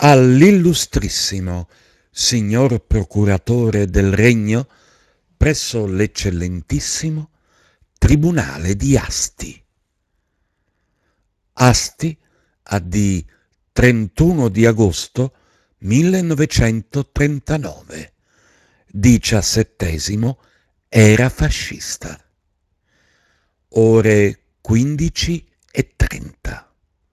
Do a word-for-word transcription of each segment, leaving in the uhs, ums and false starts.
All'illustrissimo signor procuratore del Regno presso l'eccellentissimo Tribunale di Asti. Asti a di trentuno di agosto millenovecentotrentanove, diciassettesimo era fascista. Ore quindici e trenta.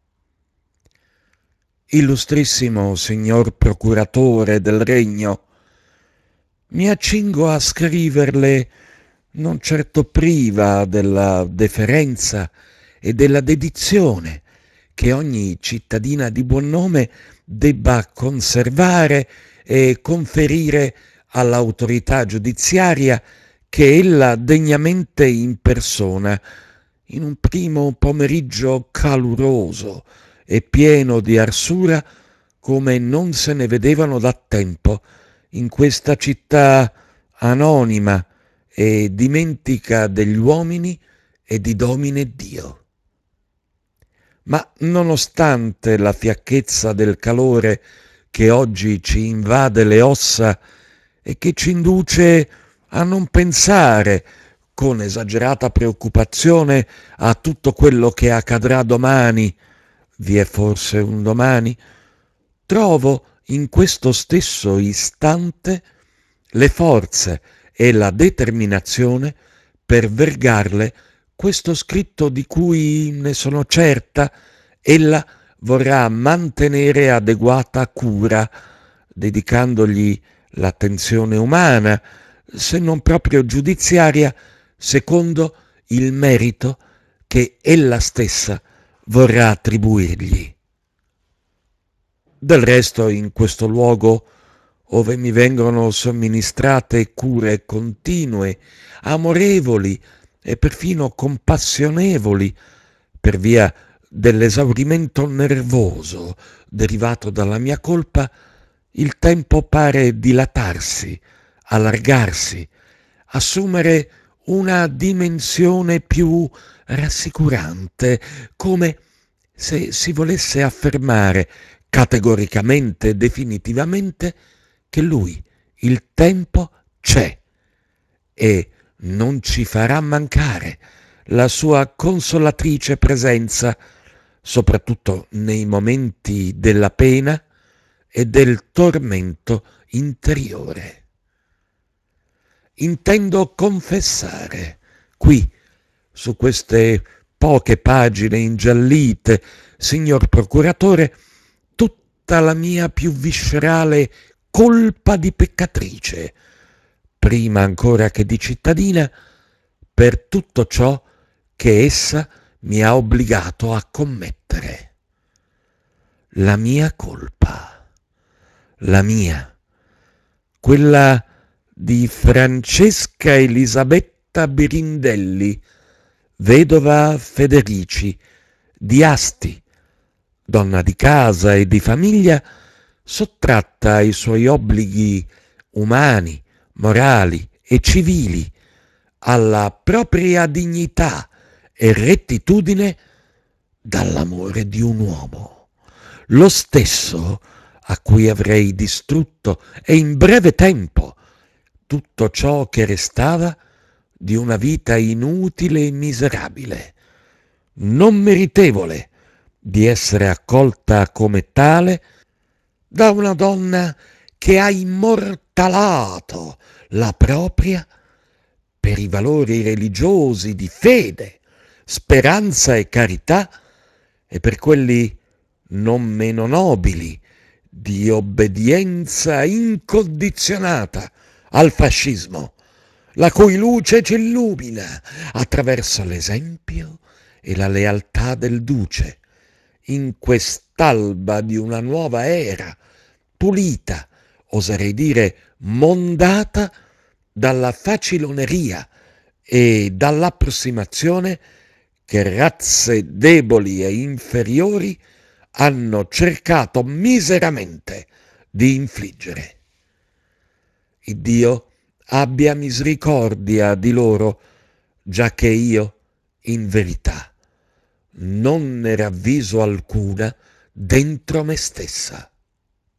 Illustrissimo signor procuratore del Regno, mi accingo a scriverle, non certo priva della deferenza e della dedizione che ogni cittadina di buon nome debba conservare e conferire all'autorità giudiziaria che ella degnamente impersona in un primo pomeriggio caluroso e pieno di arsura come non se ne vedevano da tempo in questa città anonima e dimentica degli uomini e di Domine Dio. Ma nonostante la fiacchezza del calore che oggi ci invade le ossa e che ci induce a non pensare con esagerata preoccupazione a tutto quello che accadrà domani, vi è forse un domani, trovo in questo stesso istante le forze e la determinazione per vergarle questo scritto di cui, ne sono certa, ella vorrà mantenere adeguata cura, dedicandogli l'attenzione umana, se non proprio giudiziaria, secondo il merito che ella stessa vorrà attribuirgli. Del resto, in questo luogo, ove mi vengono somministrate cure continue, amorevoli e perfino compassionevoli, per via dell'esaurimento nervoso derivato dalla mia colpa, il tempo pare dilatarsi, allargarsi, assumere una dimensione più rassicurante, come se si volesse affermare categoricamente e definitivamente che lui, il tempo, c'è e non ci farà mancare la sua consolatrice presenza, soprattutto nei momenti della pena e del tormento interiore. Intendo confessare qui, su queste poche pagine ingiallite, signor procuratore, tutta la mia più viscerale colpa di peccatrice, prima ancora che di cittadina, per tutto ciò che essa mi ha obbligato a commettere. La mia colpa, la mia, quella di Francesca Elisabetta Birindelli, vedova Federici, di Asti, donna di casa e di famiglia, sottratta ai suoi obblighi umani, morali e civili, alla propria dignità e rettitudine dall'amore di un uomo, lo stesso a cui avrei distrutto e in breve tempo tutto ciò che restava di una vita inutile e miserabile, non meritevole di essere accolta come tale da una donna che ha immortalato la propria per i valori religiosi di fede, speranza e carità e per quelli non meno nobili di obbedienza incondizionata al fascismo, la cui luce ci illumina attraverso l'esempio e la lealtà del duce in quest'alba di una nuova era, pulita, oserei dire mondata dalla faciloneria e dall'approssimazione che razze deboli e inferiori hanno cercato miseramente di infliggere. Iddio abbia misericordia di loro, giacché io, in verità, non ne ravviso alcuna dentro me stessa.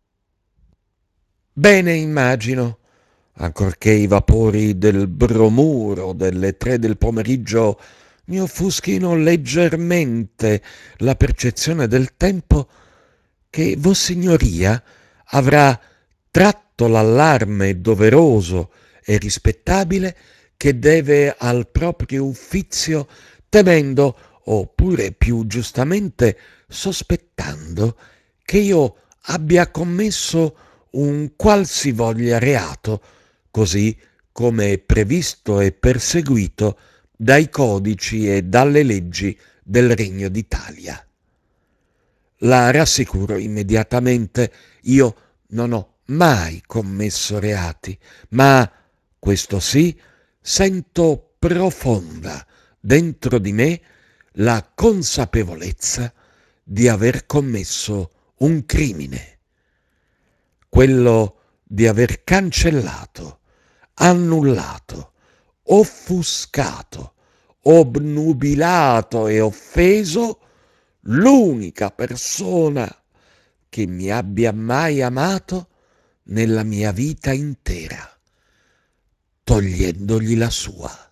Bene immagino, ancorché i vapori del bromuro delle tre del pomeriggio mi offuschino leggermente la percezione del tempo, che Vossignoria avrà tratto l'allarme doveroso e rispettabile che deve al proprio uffizio, temendo, oppure più giustamente sospettando, che io abbia commesso un qualsivoglia reato, così come previsto e perseguito dai codici e dalle leggi del Regno d'Italia. La rassicuro immediatamente, io non ho mai commesso reati, ma, questo sì, sento profonda dentro di me la consapevolezza di aver commesso un crimine, quello di aver cancellato, annullato, offuscato, obnubilato e offeso l'unica persona che mi abbia mai amato nella mia vita intera, togliendogli la sua.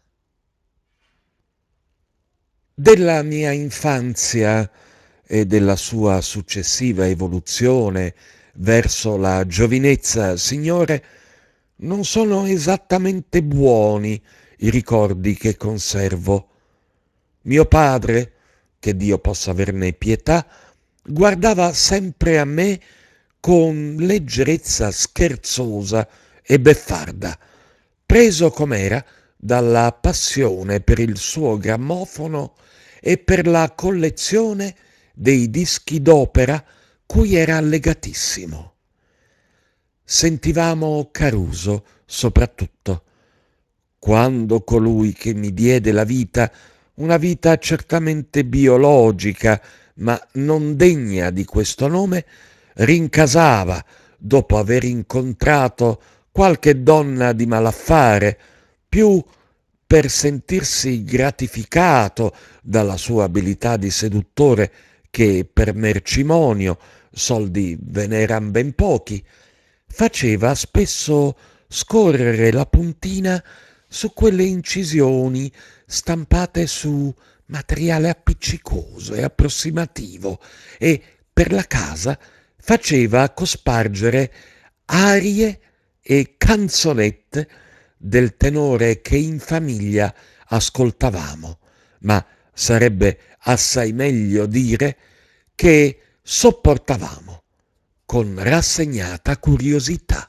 Della mia infanzia e della sua successiva evoluzione verso la giovinezza, Signore, non sono esattamente buoni i ricordi che conservo. Mio padre, che Dio possa averne pietà, guardava sempre a me con leggerezza scherzosa e beffarda, preso com'era dalla passione per il suo grammofono e per la collezione dei dischi d'opera cui era legatissimo. Sentivamo Caruso soprattutto, quando colui che mi diede la vita, una vita certamente biologica, ma non degna di questo nome, rincasava, dopo aver incontrato qualche donna di malaffare, più per sentirsi gratificato dalla sua abilità di seduttore che per mercimonio, soldi ve n'eran ben pochi, faceva spesso scorrere la puntina su quelle incisioni stampate su materiale appiccicoso e approssimativo e per la casa faceva cospargere arie e canzonette del tenore che in famiglia ascoltavamo, ma sarebbe assai meglio dire che sopportavamo con rassegnata curiosità.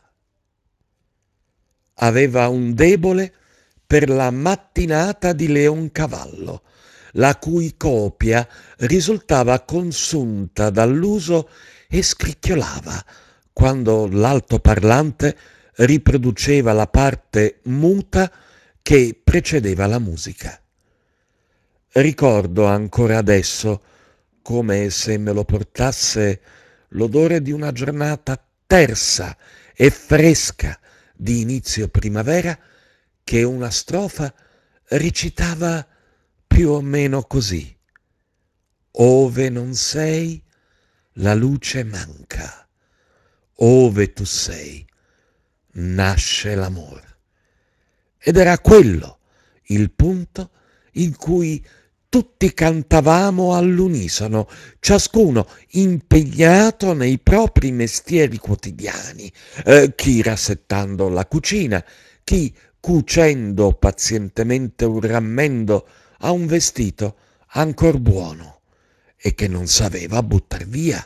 Aveva un debole per la mattinata di Leoncavallo, la cui copia risultava consunta dall'uso e scricchiolava quando l'altoparlante riproduceva la parte muta che precedeva la musica. Ricordo ancora adesso, come se me lo portasse l'odore di una giornata tersa e fresca di inizio primavera, che una strofa recitava più o meno così: ove non sei, la luce manca, ove tu sei, nasce l'amor. Ed era quello il punto in cui tutti cantavamo all'unisono, ciascuno impegnato nei propri mestieri quotidiani, eh, chi rassettando la cucina, chi cucendo pazientemente un rammendo a un vestito ancor buono e che non sapeva buttar via.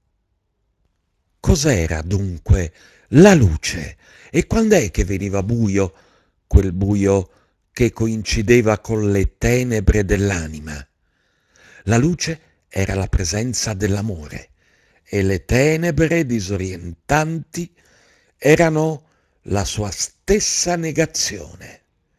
Cos'era dunque la luce e quand'è che veniva buio, quel buio che coincideva con le tenebre dell'anima? La luce era la presenza dell'amore e le tenebre disorientanti erano la sua stessa negazione.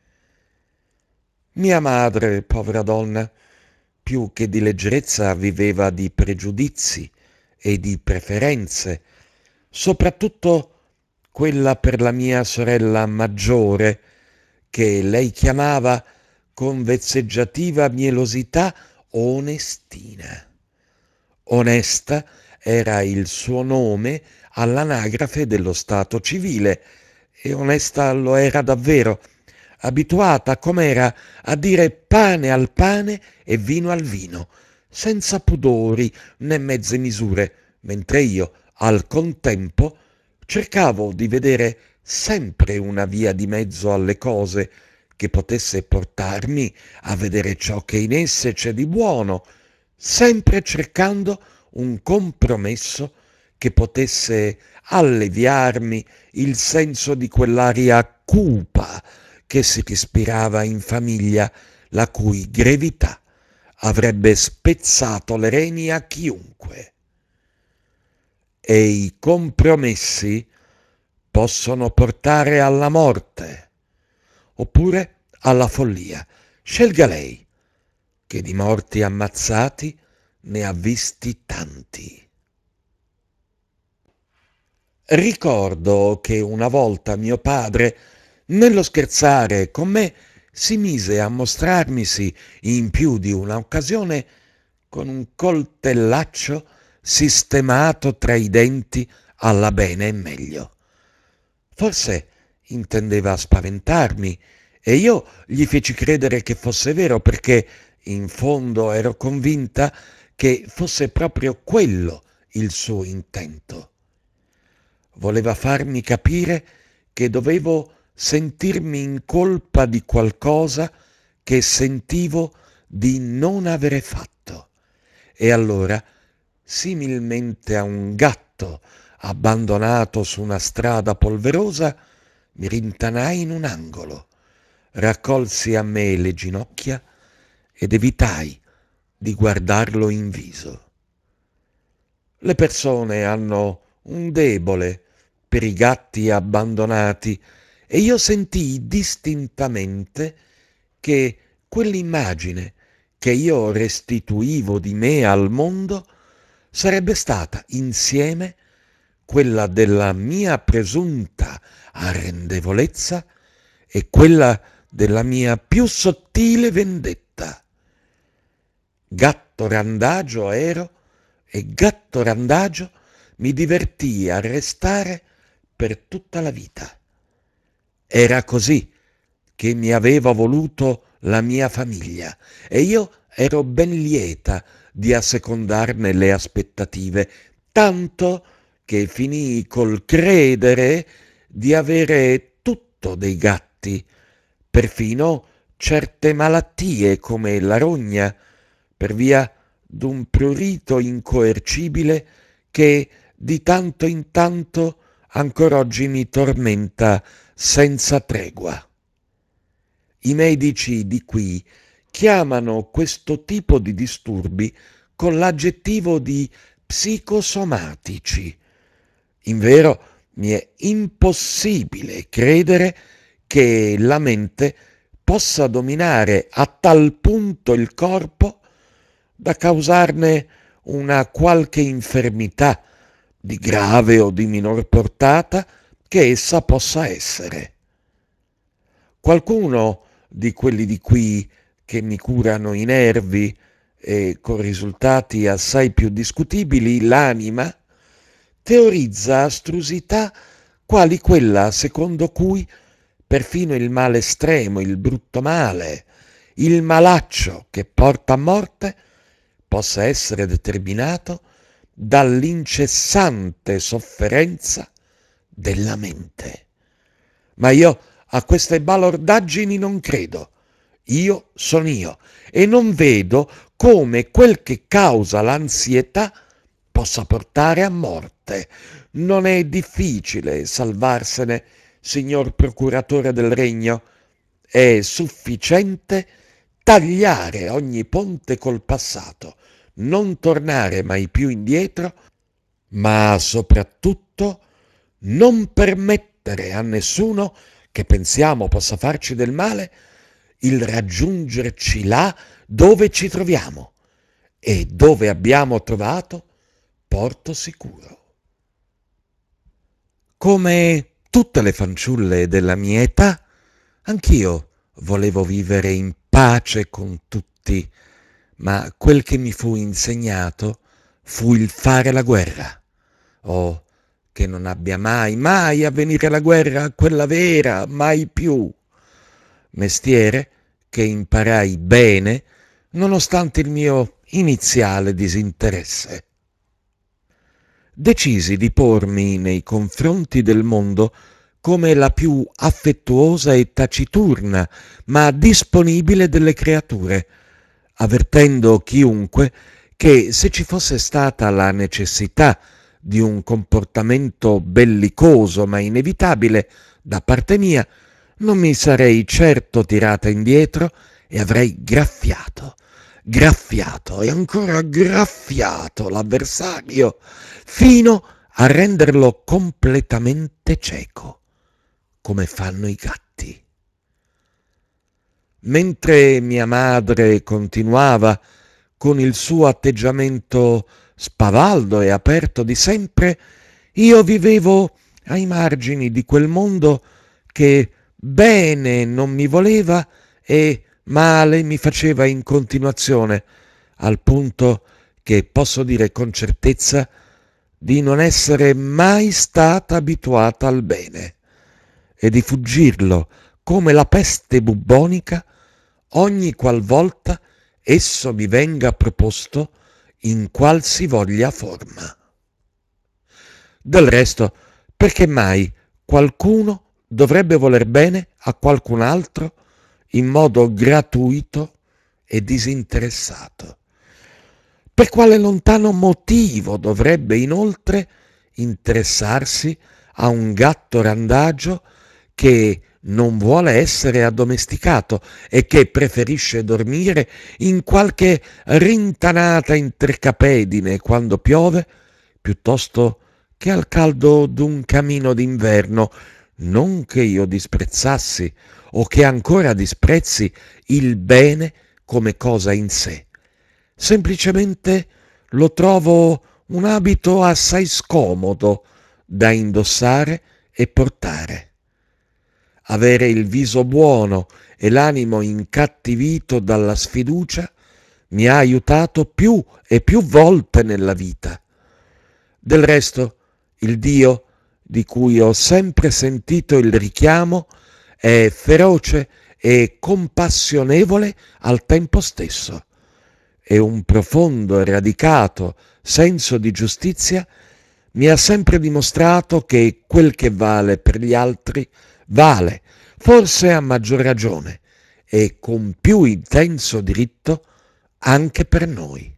Mia madre, povera donna, più che di leggerezza viveva di pregiudizi e di preferenze, soprattutto quella per la mia sorella maggiore, che lei chiamava con vezzeggiativa mielosità Onestina. Onesta era il suo nome all'anagrafe dello stato civile, e onesta lo era davvero, abituata com'era a dire pane al pane e vino al vino, senza pudori né mezze misure, mentre io, al contempo, cercavo di vedere sempre una via di mezzo alle cose che potesse portarmi a vedere ciò che in esse c'è di buono, sempre cercando un compromesso che potesse alleviarmi il senso di quell'aria cupa che si respirava in famiglia, la cui grevità avrebbe spezzato le reni a chiunque. E i compromessi possono portare alla morte, oppure alla follia. Scelga lei, che di morti ammazzati ne ha visti tanti. Ricordo che una volta mio padre, nello scherzare con me, si mise a mostrarmisi in più di un'occasione con un coltellaccio sistemato tra i denti alla bene e meglio. Forse intendeva spaventarmi, e io gli feci credere che fosse vero, perché in fondo ero convinta che fosse proprio quello il suo intento. Voleva farmi capire che dovevo sentirmi in colpa di qualcosa che sentivo di non avere fatto. E allora, similmente a un gatto abbandonato su una strada polverosa, mi rintanai in un angolo, raccolsi a me le ginocchia ed evitai di guardarlo in viso. Le persone hanno un debole per i gatti abbandonati, e io sentii distintamente che quell'immagine che io restituivo di me al mondo sarebbe stata insieme quella della mia presunta arrendevolezza e quella della mia più sottile vendetta. Gatto randagio ero, e gatto randagio mi divertì a restare per tutta la vita. Era così che mi aveva voluto la mia famiglia, e io ero ben lieta di assecondarne le aspettative, tanto che finii col credere di avere tutto dei gatti, perfino certe malattie come la rogna, per via d'un prurito incoercibile che di tanto in tanto ancor oggi mi tormenta senza tregua. I medici di qui chiamano questo tipo di disturbi con l'aggettivo di psicosomatici. Invero mi è impossibile credere che la mente possa dominare a tal punto il corpo da causarne una qualche infermità, di grave o di minor portata che essa possa essere. Qualcuno di quelli di qui che mi curano i nervi, e con risultati assai più discutibili l'anima, teorizza astrusità quali quella secondo cui perfino il male estremo, il brutto male, il malaccio che porta a morte, possa essere determinato dall'incessante sofferenza della mente. Ma io a queste balordaggini non credo. Io sono io, e non vedo come quel che causa l'ansietà possa portare a morte. Non è difficile salvarsene, signor procuratore del regno. È sufficiente tagliare ogni ponte col passato, non tornare mai più indietro, ma soprattutto non permettere a nessuno che pensiamo possa farci del male il raggiungerci là dove ci troviamo, e dove abbiamo trovato porto sicuro. Come tutte le fanciulle della mia età, anch'io volevo vivere in pace con tutti, ma quel che mi fu insegnato fu il fare la guerra. Oh, che non abbia mai, mai a venire la guerra, quella vera, mai più. Mestiere che imparai bene, nonostante il mio iniziale disinteresse. Decisi di pormi nei confronti del mondo come la più affettuosa e taciturna, ma disponibile delle creature, avvertendo chiunque che se ci fosse stata la necessità di un comportamento bellicoso ma inevitabile da parte mia, non mi sarei certo tirata indietro e avrei graffiato, graffiato e ancora graffiato l'avversario fino a renderlo completamente cieco, come fanno i gatti. Mentre mia madre continuava con il suo atteggiamento spavaldo e aperto di sempre, io vivevo ai margini di quel mondo che bene non mi voleva e male mi faceva in continuazione, al punto che posso dire con certezza di non essere mai stata abituata al bene e di fuggirlo come la peste bubbonica ogni qualvolta esso mi venga proposto in qualsivoglia forma. Del resto, perché mai qualcuno dovrebbe voler bene a qualcun altro in modo gratuito e disinteressato? Per quale lontano motivo dovrebbe inoltre interessarsi a un gatto randagio che non vuole essere addomesticato e che preferisce dormire in qualche rintanata intercapedine quando piove, piuttosto che al caldo d'un camino d'inverno? Non che io disprezzassi o che ancora disprezzi il bene come cosa in sé. Semplicemente lo trovo un abito assai scomodo da indossare e portare. Avere il viso buono e l'animo incattivito dalla sfiducia mi ha aiutato più e più volte nella vita. Del resto, il Dio di cui ho sempre sentito il richiamo è feroce e compassionevole al tempo stesso, e un profondo e radicato senso di giustizia mi ha sempre dimostrato che quel che vale per gli altri vale, forse a maggior ragione e con più intenso diritto, anche per noi.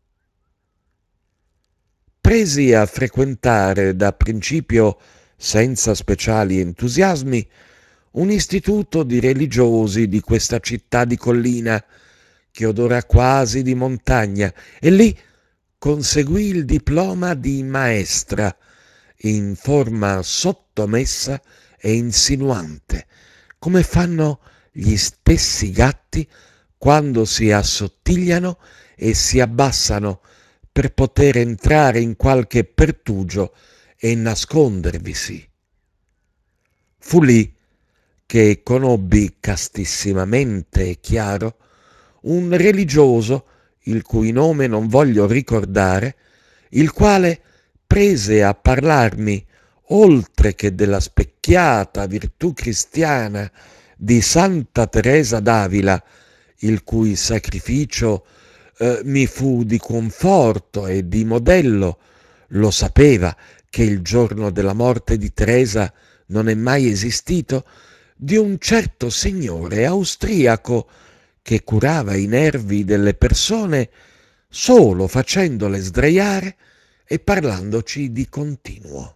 Presi a frequentare da principio, senza speciali entusiasmi, un istituto di religiosi di questa città di collina che odora quasi di montagna, e lì conseguì il diploma di maestra in forma sottomessa e insinuante, come fanno gli stessi gatti quando si assottigliano e si abbassano per poter entrare in qualche pertugio e nascondervisi. Fu lì che conobbi castissimamente e chiaro un religioso, il cui nome non voglio ricordare, il quale prese a parlarmi, oltre che della specchiata virtù cristiana di Santa Teresa d'Avila, il cui sacrificio eh, mi fu di conforto e di modello. Lo sapeva che il giorno della morte di Teresa non è mai esistito, di un certo signore austriaco che curava i nervi delle persone solo facendole sdraiare e parlandoci di continuo.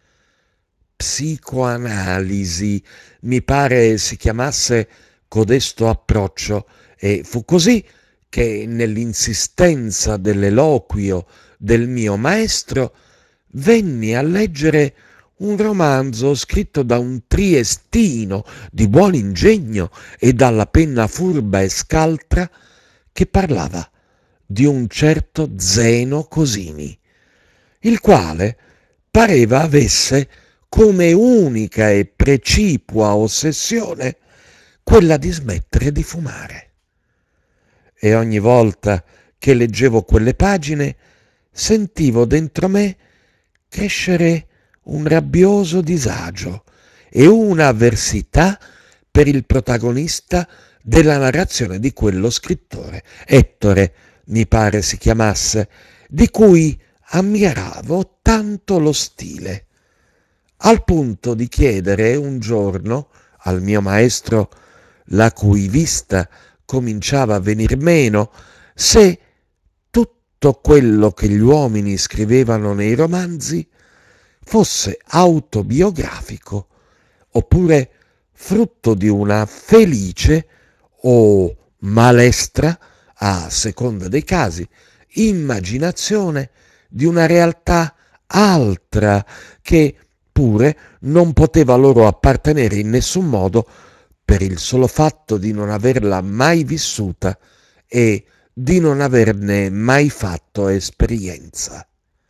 Psicoanalisi, mi pare si chiamasse codesto approccio, e fu così che nell'insistenza dell'eloquio del mio maestro venni a leggere un romanzo scritto da un triestino di buon ingegno e dalla penna furba e scaltra, che parlava di un certo Zeno Cosini, il quale pareva avesse come unica e precipua ossessione quella di smettere di fumare. E ogni volta che leggevo quelle pagine sentivo dentro me crescere un rabbioso disagio e una avversità per il protagonista della narrazione di quello scrittore, Ettore, mi pare si chiamasse, di cui ammiravo tanto lo stile, al punto di chiedere un giorno al mio maestro, la cui vista cominciava a venir meno, se tutto quello che gli uomini scrivevano nei romanzi fosse autobiografico oppure frutto di una felice o malestra, a seconda dei casi, immaginazione di una realtà altra che pure non poteva loro appartenere in nessun modo per il solo fatto di non averla mai vissuta e di non averne mai fatto esperienza.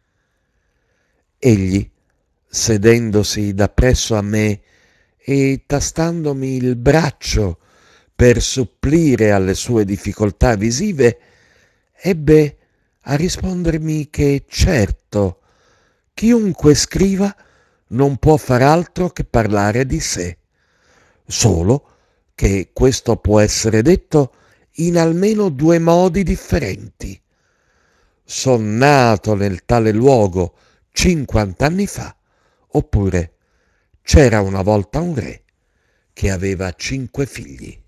Egli, sedendosi dappresso a me e tastandomi il braccio per supplire alle sue difficoltà visive, ebbe a rispondermi che certo, chiunque scriva non può far altro che parlare di sé, solo che questo può essere detto in almeno due modi differenti. Son nato nel tale luogo cinquant'anni fa, oppure c'era una volta un re che aveva cinque figli.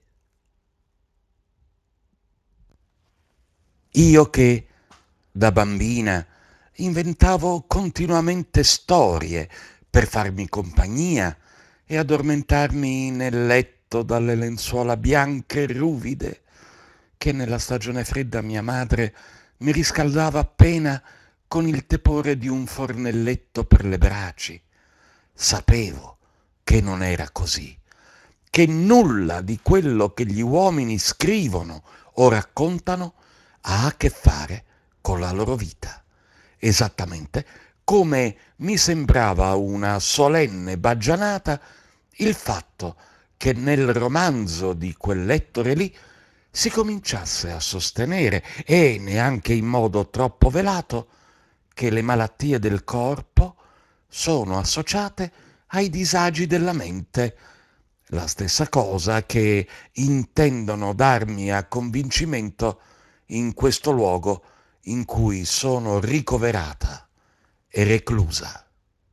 Io che da bambina inventavo continuamente storie per farmi compagnia e addormentarmi nel letto dalle lenzuola bianche e ruvide, che nella stagione fredda mia madre mi riscaldava appena con il tepore di un fornelletto per le braci. Sapevo che non era così, che nulla di quello che gli uomini scrivono o raccontano ha a che fare con la loro vita, esattamente come mi sembrava una solenne baggianata il fatto che nel romanzo di quell'Ettore lì si cominciasse a sostenere, e neanche in modo troppo velato, che le malattie del corpo sono associate ai disagi della mente, la stessa cosa che intendono darmi a convincimento in questo luogo in cui sono ricoverata e reclusa.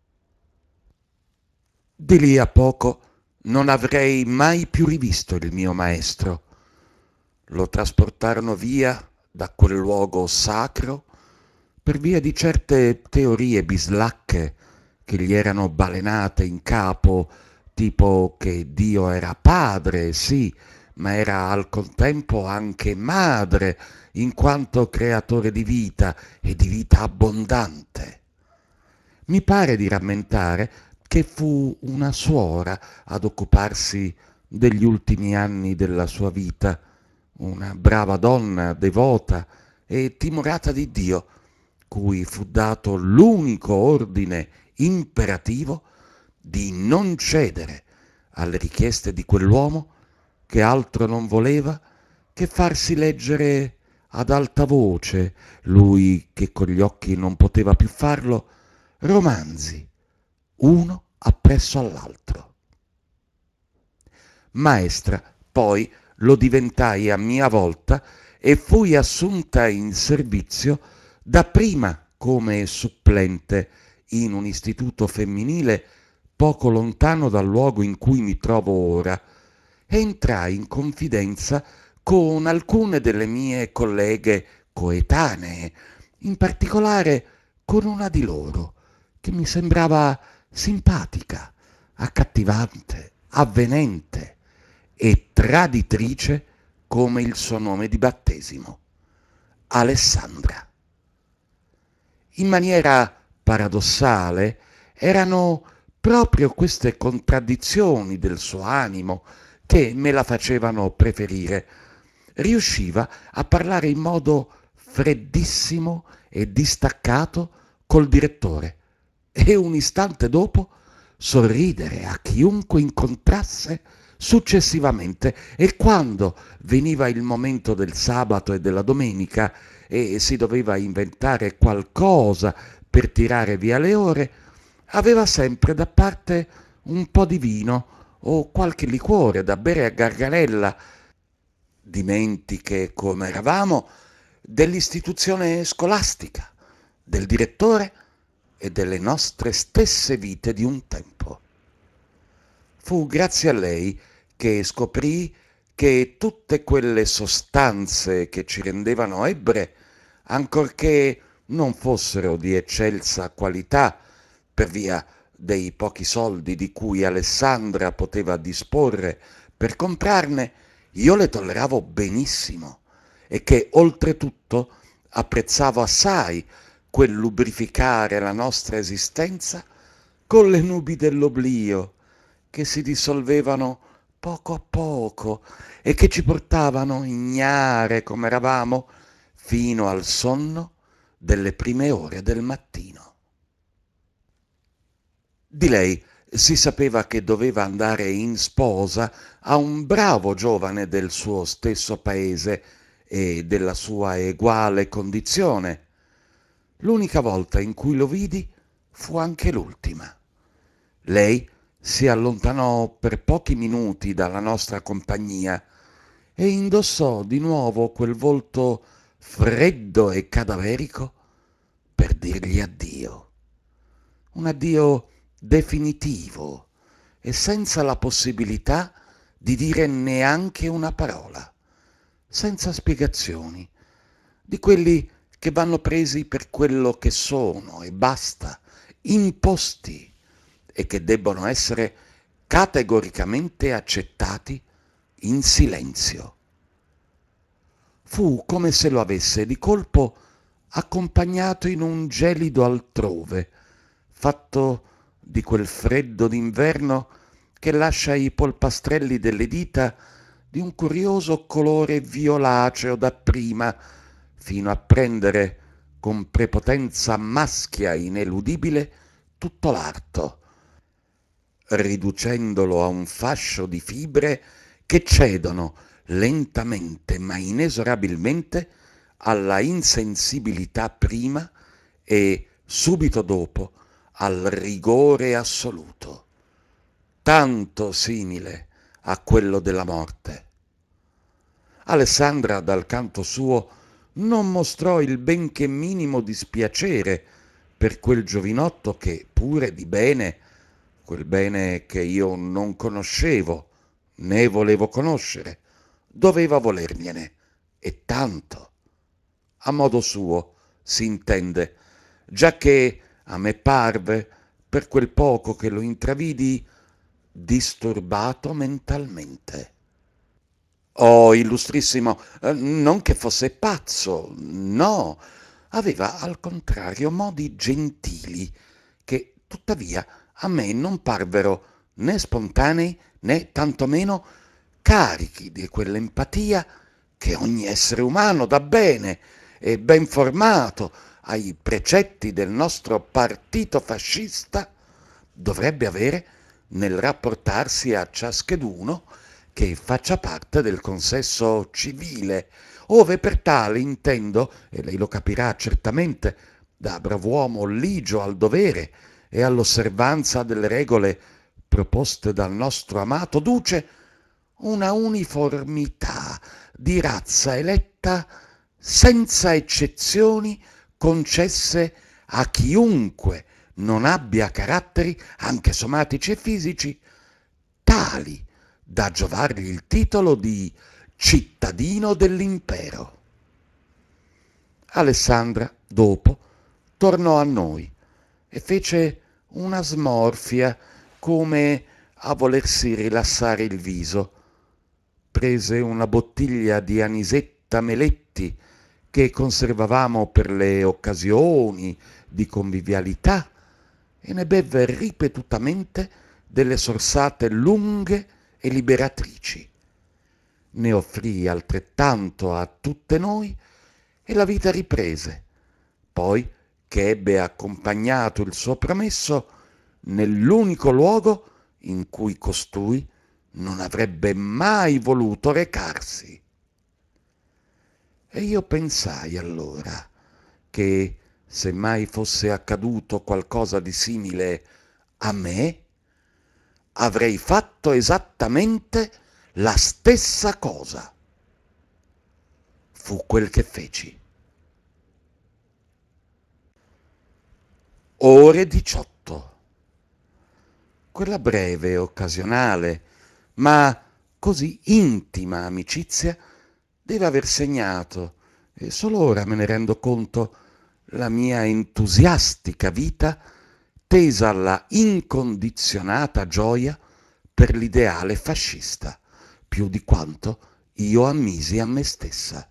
Di lì a poco non avrei mai più rivisto il mio maestro. Lo trasportarono via da quel luogo sacro per via di certe teorie bislacche che gli erano balenate in capo, tipo che Dio era padre, sì, ma era al contempo anche madre, in quanto creatore di vita e di vita abbondante. Mi pare di rammentare che fu una suora ad occuparsi degli ultimi anni della sua vita, una brava donna devota e timorata di Dio, cui fu dato l'unico ordine imperativo di non cedere alle richieste di quell'uomo che altro non voleva che farsi leggere ad alta voce, lui che con gli occhi non poteva più farlo, romanzi, uno appresso all'altro. Maestra, poi lo diventai a mia volta e fui assunta in servizio dapprima come supplente in un istituto femminile poco lontano dal luogo in cui mi trovo ora, e entrai in confidenza con alcune delle mie colleghe coetanee, in particolare con una di loro, che mi sembrava simpatica, accattivante, avvenente e traditrice come il suo nome di battesimo, Alessandra. In maniera paradossale erano proprio queste contraddizioni del suo animo che me la facevano preferire. Riusciva a parlare in modo freddissimo e distaccato col direttore e un istante dopo sorridere a chiunque incontrasse successivamente, e quando veniva il momento del sabato e della domenica e si doveva inventare qualcosa per tirare via le ore, aveva sempre da parte un po' di vino o qualche liquore da bere a gargarella, dimentiche come eravamo dell'istituzione scolastica, del direttore e delle nostre stesse vite di un tempo. Fu grazie a lei che scoprì che tutte quelle sostanze che ci rendevano ebbre, ancorché non fossero di eccelsa qualità per via dei pochi soldi di cui Alessandra poteva disporre per comprarne, io le tolleravo benissimo e che oltretutto apprezzavo assai quel lubrificare la nostra esistenza con le nubi dell'oblio che si dissolvevano poco a poco e che ci portavano ignare come eravamo fino al sonno delle prime ore del mattino. Di lei si sapeva che doveva andare in sposa a un bravo giovane del suo stesso paese e della sua eguale condizione. L'unica volta in cui lo vidi fu anche l'ultima. Lei si allontanò per pochi minuti dalla nostra compagnia e indossò di nuovo quel volto freddo e cadaverico per dirgli addio. Un addio definitivo e senza la possibilità di dire neanche una parola, senza spiegazioni, di quelli che vanno presi per quello che sono e basta, imposti e che debbono essere categoricamente accettati in silenzio. Fu come se lo avesse di colpo accompagnato in un gelido altrove, fatto di quel freddo d'inverno che lascia i polpastrelli delle dita di un curioso colore violaceo dapprima, fino a prendere con prepotenza maschia ineludibile tutto l'arto, riducendolo a un fascio di fibre che cedono lentamente ma inesorabilmente alla insensibilità prima e subito dopo al rigore assoluto, tanto simile a quello della morte. Alessandra, dal canto suo, non mostrò il benché minimo dispiacere per quel giovinotto che, pure di bene, quel bene che io non conoscevo né volevo conoscere, doveva volergliene, e tanto. A modo suo, si intende, giacché a me parve, per quel poco che lo intravidi, disturbato mentalmente. Oh, illustrissimo, eh, non che fosse pazzo, no, aveva al contrario modi gentili, che tuttavia a me non parvero né spontanei né tantomeno carichi di quell'empatia che ogni essere umano da bene e ben formato ai precetti del nostro partito fascista dovrebbe avere nel rapportarsi a ciascheduno che faccia parte del consesso civile, ove per tale intendo, e lei lo capirà certamente, da brav'uomo ligio al dovere e all'osservanza delle regole proposte dal nostro amato duce, una uniformità di razza eletta senza eccezioni concesse a chiunque non abbia caratteri, anche somatici e fisici, tali da giovargli il titolo di cittadino dell'impero. Alessandra, dopo, tornò a noi e fece una smorfia come a volersi rilassare il viso. Prese una bottiglia di anisetta Meletti che conservavamo per le occasioni di convivialità e ne bevve ripetutamente delle sorsate lunghe e liberatrici. Ne offrì altrettanto a tutte noi e la vita riprese, poi che ebbe accompagnato il suo promesso nell'unico luogo in cui costui non avrebbe mai voluto recarsi. E io pensai allora che se mai fosse accaduto qualcosa di simile a me, avrei fatto esattamente la stessa cosa. Fu quel che feci. Ore diciotto. Quella breve, occasionale, ma così intima amicizia deve aver segnato, e solo ora me ne rendo conto, la mia entusiastica vita tesa alla incondizionata gioia per l'ideale fascista, più di quanto io ammisi a me stessa.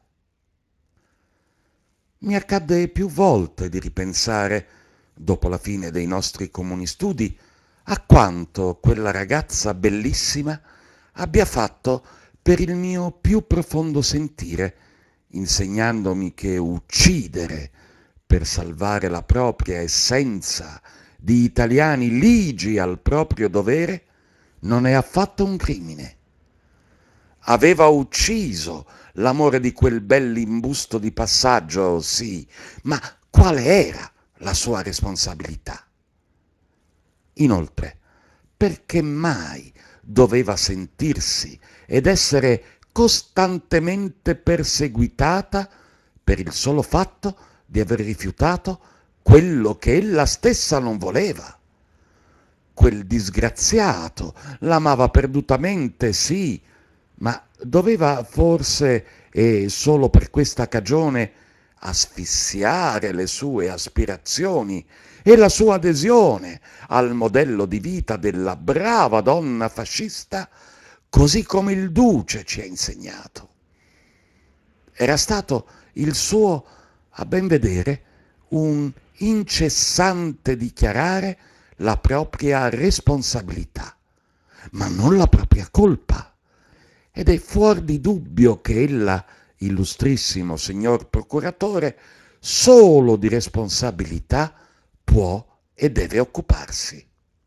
Mi accadde più volte di ripensare, dopo la fine dei nostri comuni studi, a quanto quella ragazza bellissima abbia fatto per il mio più profondo sentire, insegnandomi che uccidere per salvare la propria essenza di italiani ligi al proprio dovere non è affatto un crimine. Aveva ucciso l'amore di quel bell'imbusto di passaggio, sì, ma quale era la sua responsabilità? Inoltre, perché mai doveva sentirsi ed essere costantemente perseguitata per il solo fatto di aver rifiutato quello che ella stessa non voleva? Quel disgraziato l'amava perdutamente, sì, ma doveva forse, e solo per questa cagione, asfissiare le sue aspirazioni e la sua adesione al modello di vita della brava donna fascista, così come il Duce ci ha insegnato. Era stato il suo, a ben vedere, un incessante dichiarare la propria responsabilità, ma non la propria colpa. Ed è fuor di dubbio che ella, illustrissimo signor procuratore, solo di responsabilità può e deve occuparsi.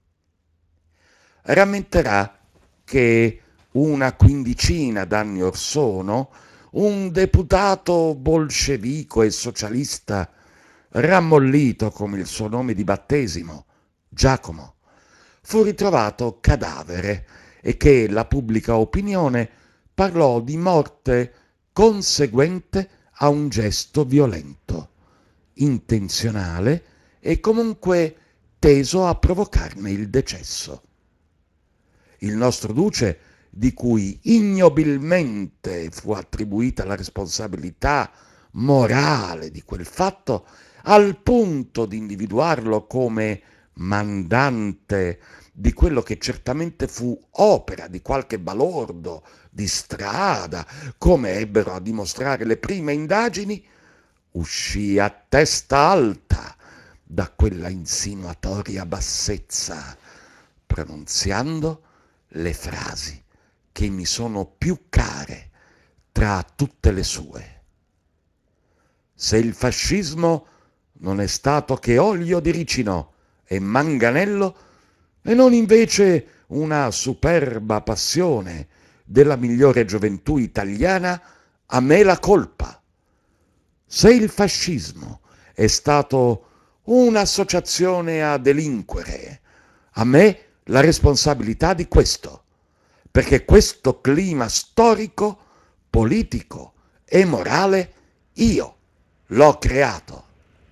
Rammenterà che una quindicina d'anni or sono un deputato bolscevico e socialista, rammollito come il suo nome di battesimo, Giacomo, fu ritrovato cadavere e che la pubblica opinione parlò di morte conseguente a un gesto violento, intenzionale e comunque teso a provocarne il decesso. Il nostro duce, di cui ignobilmente fu attribuita la responsabilità morale di quel fatto, al punto di individuarlo come mandante di quello che certamente fu opera di qualche balordo di strada, come ebbero a dimostrare le prime indagini, uscì a testa alta da quella insinuatoria bassezza, pronunziando le frasi che mi sono più care tra tutte le sue. Se il fascismo non è stato che olio di ricino e manganello, e non invece una superba passione della migliore gioventù italiana, a me la colpa. Se il fascismo è stato un'associazione a delinquere, a me la responsabilità di questo, perché questo clima storico, politico e morale io l'ho creato.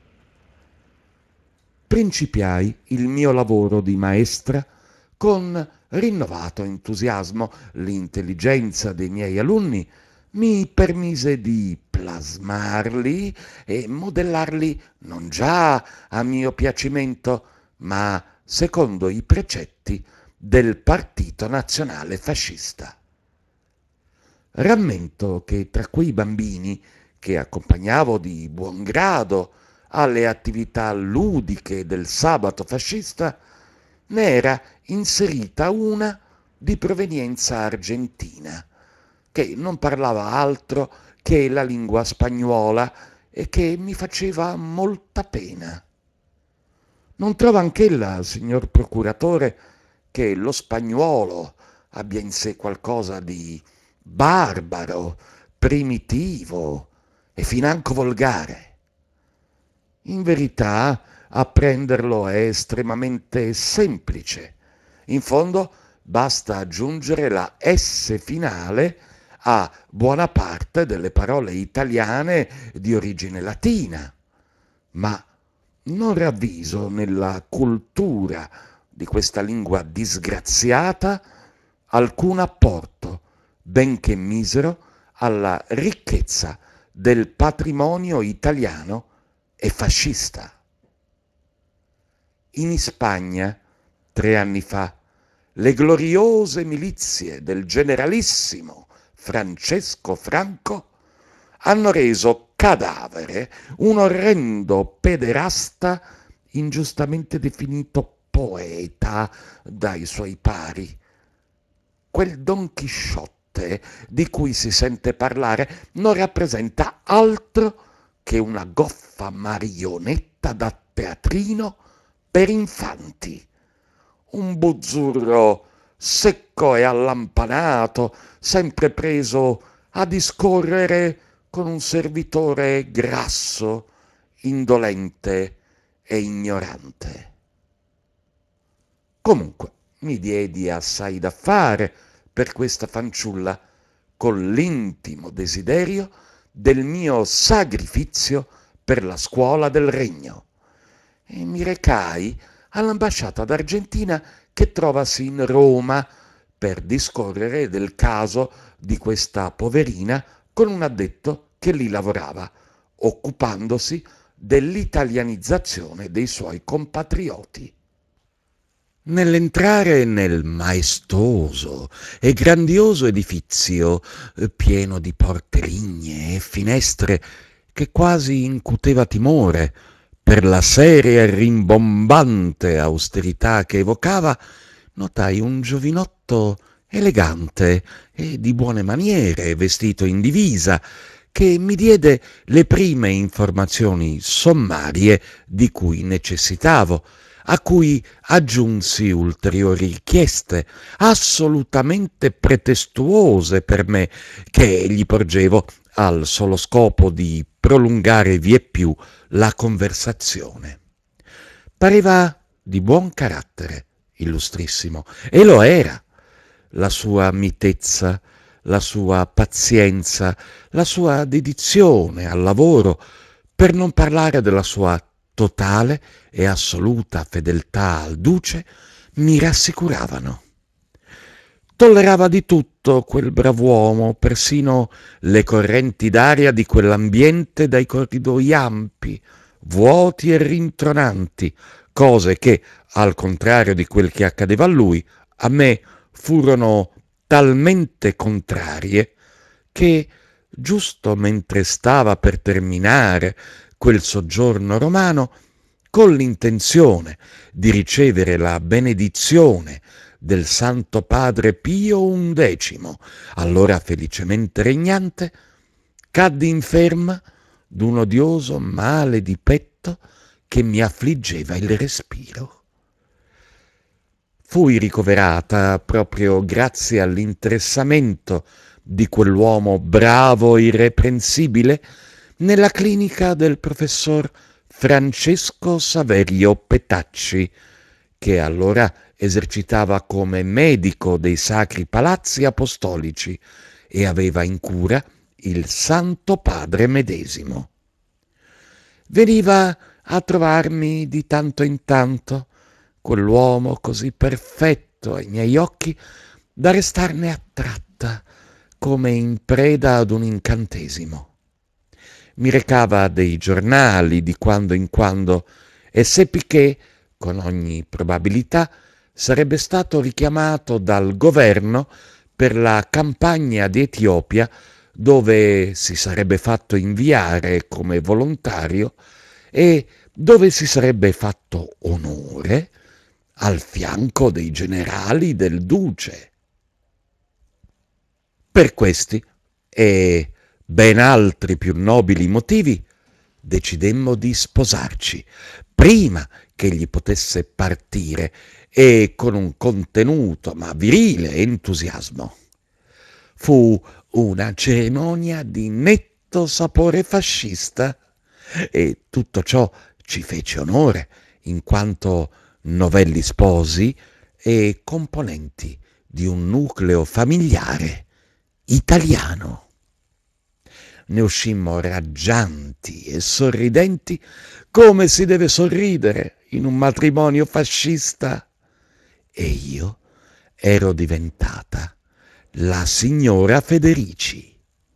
Principiai il mio lavoro di maestra con rinnovato entusiasmo. L'intelligenza dei miei alunni mi permise di plasmarli e modellarli non già a mio piacimento, ma secondo i precetti del Partito Nazionale Fascista. Rammento che tra quei bambini che accompagnavo di buon grado alle attività ludiche del sabato fascista ne era inserita una di provenienza argentina, che non parlava altro che la lingua spagnola e che mi faceva molta pena. Non trova anch'ella, signor procuratore, che lo spagnuolo abbia in sé qualcosa di barbaro, primitivo e financo volgare. In verità, apprenderlo è estremamente semplice. In fondo, basta aggiungere la S finale a buona parte delle parole italiane di origine latina, ma non ravviso nella cultura di questa lingua disgraziata alcun apporto, benché misero, alla ricchezza del patrimonio italiano e fascista. In Spagna, tre anni fa, le gloriose milizie del generalissimo Francesco Franco hanno reso cadavere un orrendo pederasta ingiustamente definito poeta dai suoi pari. Quel Don Chisciotte di cui si sente parlare non rappresenta altro che una goffa marionetta da teatrino per infanti, un buzzurro secco e allampanato, sempre preso a discorrere con un servitore grasso, indolente e ignorante. Comunque mi diedi assai da fare per questa fanciulla, con l'intimo desiderio del mio sacrificio per la scuola del regno, e mi recai all'ambasciata d'Argentina che trovasi in Roma per discorrere del caso di questa poverina con un addetto che lì lavorava, occupandosi dell'italianizzazione dei suoi compatrioti. Nell'entrare nel maestoso e grandioso edifizio, eh, pieno di porte lignee e finestre, che quasi incuteva timore per la seria e rimbombante austerità che evocava, notai un giovinotto elegante e di buone maniere, vestito in divisa, che mi diede le prime informazioni sommarie di cui necessitavo, a cui aggiunsi ulteriori richieste, assolutamente pretestuose per me, che gli porgevo al solo scopo di prolungare vieppiù la conversazione. Pareva di buon carattere, illustrissimo, e lo era. La sua mitezza, la sua pazienza, la sua dedizione al lavoro, per non parlare della sua totale e assoluta fedeltà al duce, mi rassicuravano. Tollerava di tutto quel brav'uomo, persino le correnti d'aria di quell'ambiente dai corridoi ampi, vuoti e rintronanti, cose che, al contrario di quel che accadeva a lui, a me furono talmente contrarie che, giusto mentre stava per terminare quel soggiorno romano, con l'intenzione di ricevere la benedizione del Santo Padre Pio undecimo, allora felicemente regnante, caddi inferma d'un odioso male di petto che mi affliggeva il respiro. Fui ricoverata proprio grazie all'interessamento di quell'uomo bravo e irreprensibile nella clinica del professor Francesco Saverio Petacci, che allora esercitava come medico dei Sacri Palazzi Apostolici e aveva in cura il Santo Padre medesimo. Veniva a trovarmi di tanto in tanto, quell'uomo così perfetto ai miei occhi da restarne attratta come in preda ad un incantesimo. Mi recava dei giornali di quando in quando e seppi che, con ogni probabilità, sarebbe stato richiamato dal governo per la campagna di Etiopia, dove si sarebbe fatto inviare come volontario e dove si sarebbe fatto onore al fianco dei generali del duce. Per questi e ben altri più nobili motivi decidemmo di sposarci prima che egli potesse partire, e con un contenuto ma virile entusiasmo. Fu una cerimonia di netta questo sapore fascista. E tutto ciò ci fece onore, in quanto novelli sposi e componenti di un nucleo familiare italiano. Ne uscimmo raggianti e sorridenti come si deve sorridere in un matrimonio fascista. E io ero diventata la signora Federici.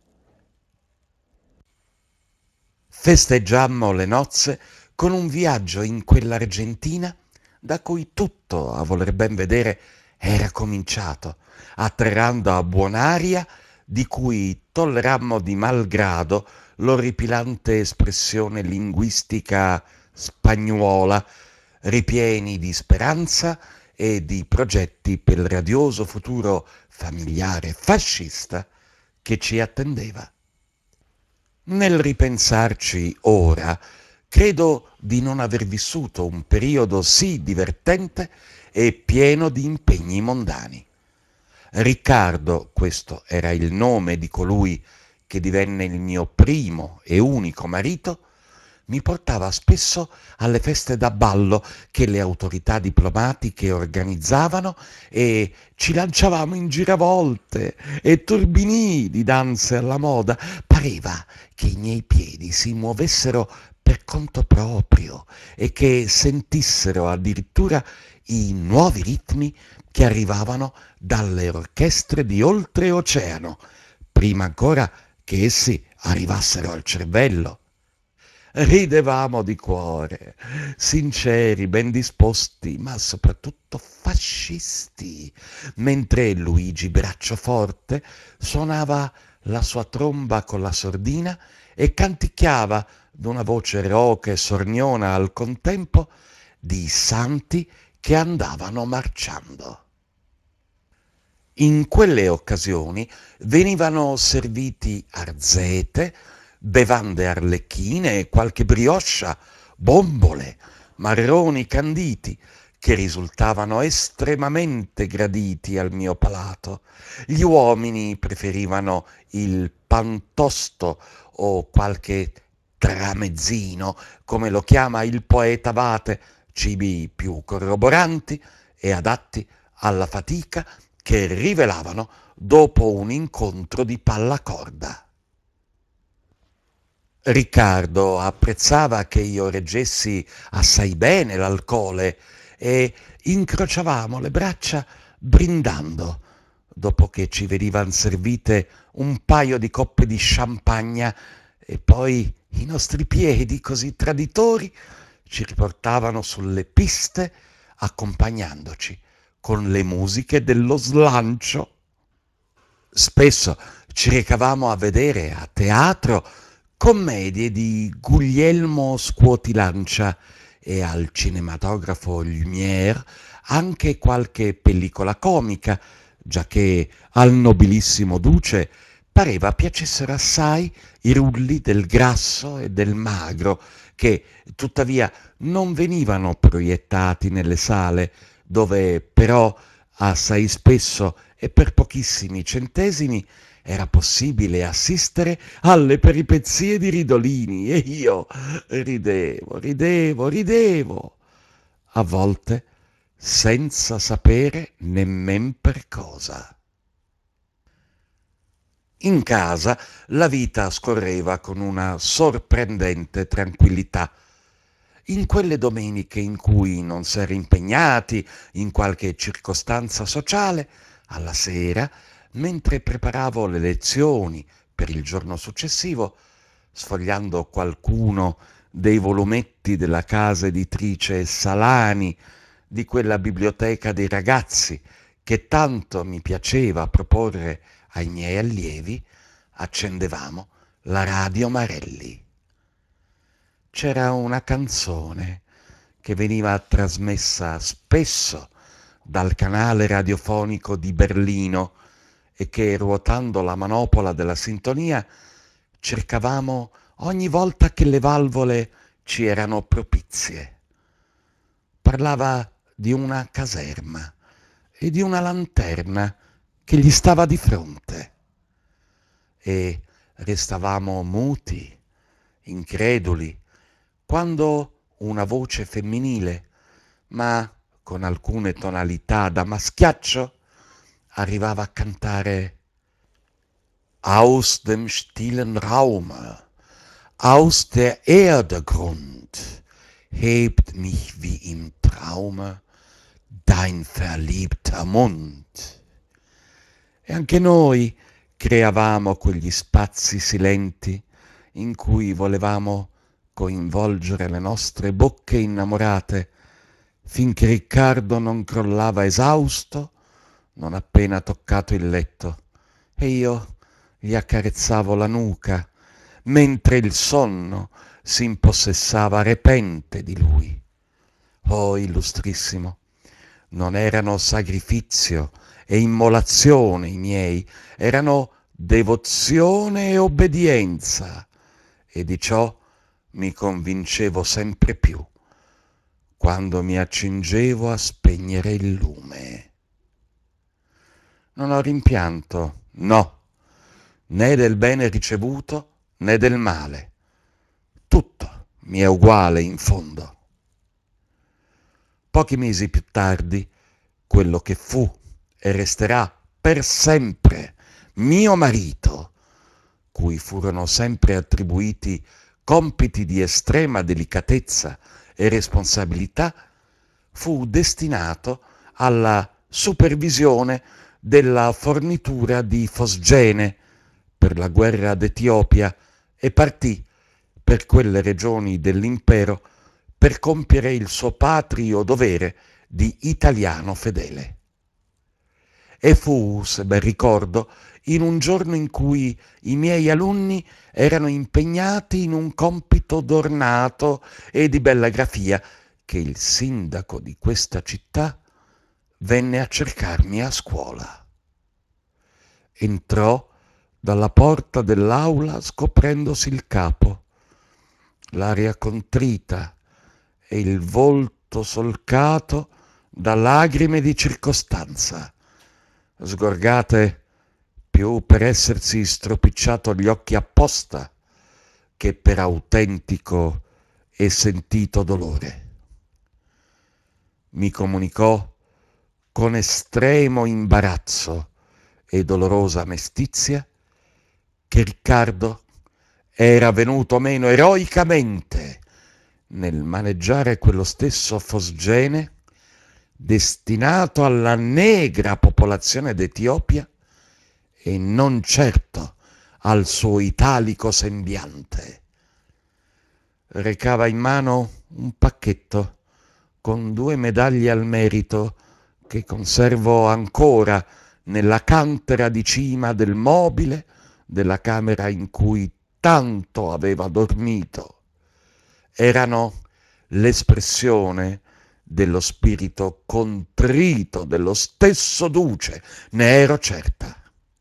Festeggiammo le nozze con un viaggio in quell'Argentina da cui tutto, a voler ben vedere, era cominciato, atterrando a buon'aria, di cui tollerammo di malgrado l'orripilante espressione linguistica spagnuola, ripieni di speranza e di progetti per il radioso futuro familiare fascista che ci attendeva. Nel ripensarci ora, credo di non aver vissuto un periodo sì divertente e pieno di impegni mondani. Riccardo, questo era il nome di colui che divenne il mio primo e unico marito, mi portava spesso alle feste da ballo che le autorità diplomatiche organizzavano e ci lanciavamo in giravolte e turbinii di danze alla moda. Pareva che i miei piedi si muovessero per conto proprio e che sentissero addirittura i nuovi ritmi che arrivavano dalle orchestre di oltreoceano, prima ancora che essi arrivassero al cervello. Ridevamo di cuore, sinceri, ben disposti, ma soprattutto fascisti, mentre Luigi Bracciaforte suonava la sua tromba con la sordina e canticchiava d'una voce roca e sorniona al contempo di santi che andavano marciando. In quelle occasioni venivano serviti arzete, bevande arlecchine e qualche brioscia, bombole, marroni canditi, che risultavano estremamente graditi al mio palato. Gli uomini preferivano il pantosto o qualche tramezzino, come lo chiama il poeta Abate, cibi più corroboranti e adatti alla fatica che rivelavano dopo un incontro di pallacorda. Riccardo apprezzava che io reggessi assai bene l'alcole e incrociavamo le braccia brindando, dopo che ci venivan servite un paio di coppe di champagne e poi i nostri piedi, così traditori, ci riportavano sulle piste accompagnandoci con le musiche dello slancio. Spesso ci recavamo a vedere a teatro commedie di Guglielmo Scuotilancia e al cinematografo Lumière anche qualche pellicola comica, giacché al nobilissimo duce pareva piacessero assai i rulli del grasso e del magro, che tuttavia non venivano proiettati nelle sale, dove però assai spesso e per pochissimi centesimi era possibile assistere alle peripezie di Ridolini e io ridevo, ridevo, ridevo, a volte senza sapere nemmen per cosa. In casa la vita scorreva con una sorprendente tranquillità. In quelle domeniche in cui non s'era impegnati in qualche circostanza sociale, alla sera, mentre preparavo le lezioni per il giorno successivo, sfogliando qualcuno dei volumetti della casa editrice Salani, di quella biblioteca dei ragazzi che tanto mi piaceva proporre ai miei allievi, accendevamo la radio Marelli. C'era una canzone che veniva trasmessa spesso dal canale radiofonico di Berlino e che, ruotando la manopola della sintonia, cercavamo ogni volta che le valvole ci erano propizie. Parlava di una caserma e di una lanterna che gli stava di fronte e restavamo muti, increduli, quando una voce femminile, ma con alcune tonalità da maschiaccio, arrivava a cantare: Aus dem stillen Raume, aus der Erde Grund, hebt mich wie im Traume dein verliebter Mund. E anche noi creavamo quegli spazi silenti in cui volevamo coinvolgere le nostre bocche innamorate, finché Riccardo non crollava esausto, non appena toccato il letto, e io gli accarezzavo la nuca, mentre il sonno si impossessava repente di lui. Oh, illustrissimo, non erano sacrificio e immolazione i miei, erano devozione e obbedienza, e di ciò mi convincevo sempre più quando mi accingevo a spegnere il lume. Non ho rimpianto, no, né del bene ricevuto né del male. Tutto mi è uguale in fondo. Pochi mesi più tardi, quello che fu e resterà per sempre mio marito, cui furono sempre attribuiti compiti di estrema delicatezza e responsabilità, fu destinato alla supervisione della fornitura di fosgene per la guerra d'Etiopia e partì per quelle regioni dell'impero per compiere il suo patrio dovere di italiano fedele. E fu, se ben ricordo, in un giorno in cui i miei alunni erano impegnati in un compito d'ornato e di bella grafia, che il sindaco di questa città venne a cercarmi a scuola. Entrò dalla porta dell'aula scoprendosi il capo, l'aria contrita e il volto solcato da lagrime di circostanza, sgorgate più per essersi stropicciato gli occhi apposta che per autentico e sentito dolore. Mi comunicò con estremo imbarazzo e dolorosa mestizia che Riccardo era venuto meno eroicamente nel maneggiare quello stesso fosgene destinato alla negra popolazione d'Etiopia e non certo al suo italico sembiante. Recava in mano un pacchetto con due medaglie al merito che conservo ancora nella cantera di cima del mobile della camera in cui tanto aveva dormito. Erano l'espressione dello spirito contrito dello stesso duce, ne ero certa.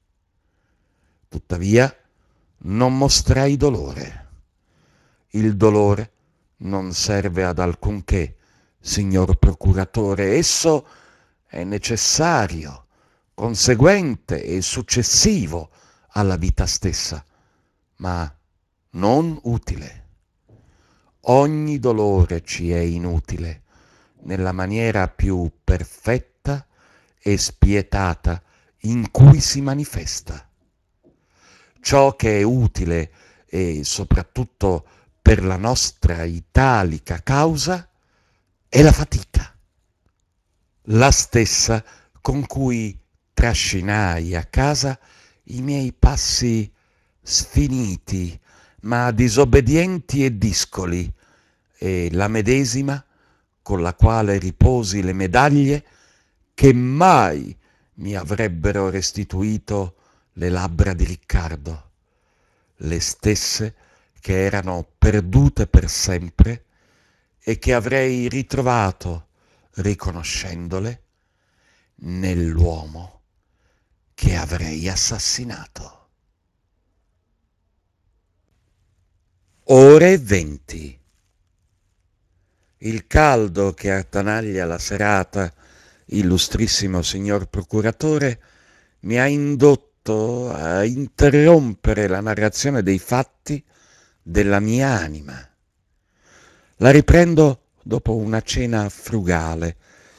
Tuttavia non mostrai dolore. Il dolore non serve ad alcunché, signor procuratore, esso è necessario, conseguente e successivo alla vita stessa, ma non utile. Ogni dolore ci è inutile nella maniera più perfetta e spietata in cui si manifesta. Ciò che è utile e soprattutto per la nostra italica causa è la fatica, la stessa con cui trascinai a casa i miei passi sfiniti, ma disobbedienti e discoli, e la medesima con la quale riposi le medaglie che mai mi avrebbero restituito le labbra di Riccardo, le stesse che erano perdute per sempre e che avrei ritrovato, riconoscendole, nell'uomo che avrei assassinato. Ore venti. Il caldo che attanaglia la serata, illustrissimo signor procuratore, mi ha indotto costretto a interrompere la narrazione dei fatti della mia anima. La riprendo dopo una cena frugale,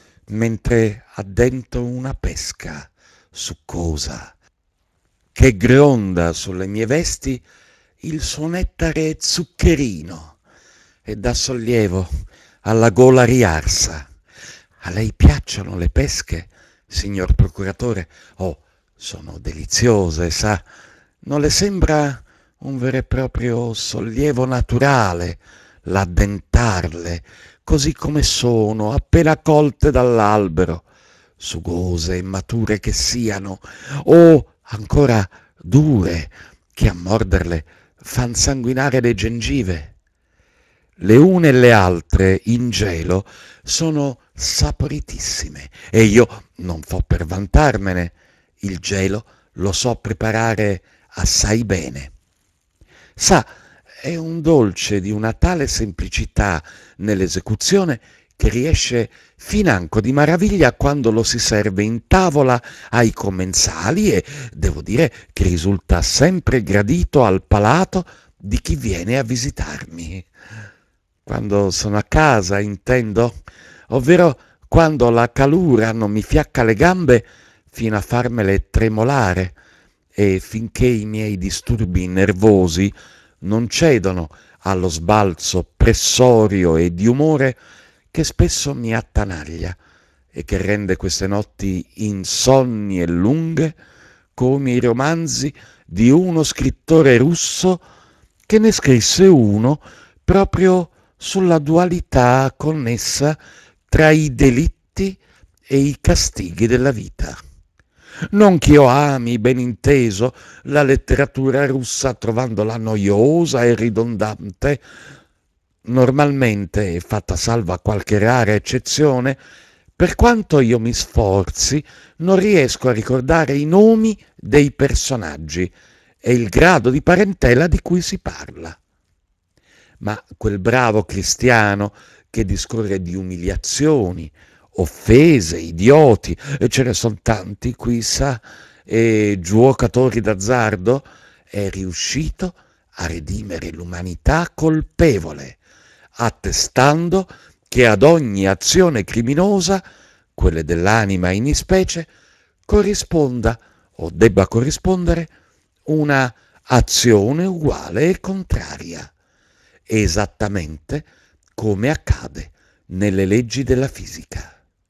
mentre addento una pesca succosa che gronda sulle mie vesti il suo nettare zuccherino e dà sollievo alla gola riarsa. A lei piacciono le pesche, signor procuratore? Oh, sono deliziose, sa. Non le sembra un vero e proprio sollievo naturale l'addentarle, così come sono, appena colte dall'albero, sugose e mature che siano, o ancora dure, che a morderle fan sanguinare le gengive? Le une e le altre in gelo sono saporitissime e io non fo per vantarmene, il gelo lo so preparare assai bene. Sa, è un dolce di una tale semplicità nell'esecuzione che riesce financo di maraviglia quando lo si serve in tavola ai commensali e devo dire che risulta sempre gradito al palato di chi viene a visitarmi. Quando sono a casa, intendo, ovvero quando la calura non mi fiacca le gambe fino a farmele tremolare e finché i miei disturbi nervosi non cedono allo sbalzo pressorio e di umore che spesso mi attanaglia e che rende queste notti insonni e lunghe come i romanzi di uno scrittore russo che ne scrisse uno proprio sulla dualità connessa tra i delitti e i castighi della vita. Non ch'io ami, ben inteso, la letteratura russa trovandola noiosa e ridondante, normalmente, fatta salva qualche rara eccezione, per quanto io mi sforzi, non riesco a ricordare i nomi dei personaggi e il grado di parentela di cui si parla. Ma quel bravo cristiano che discorre di umiliazioni, offese, idioti, e ce ne sono tanti qui, sa, e giocatori d'azzardo, è riuscito a redimere l'umanità colpevole, attestando che ad ogni azione criminosa, quelle dell'anima in ispecie, corrisponda o debba corrispondere una azione uguale e contraria, esattamente come accade nelle leggi della fisica.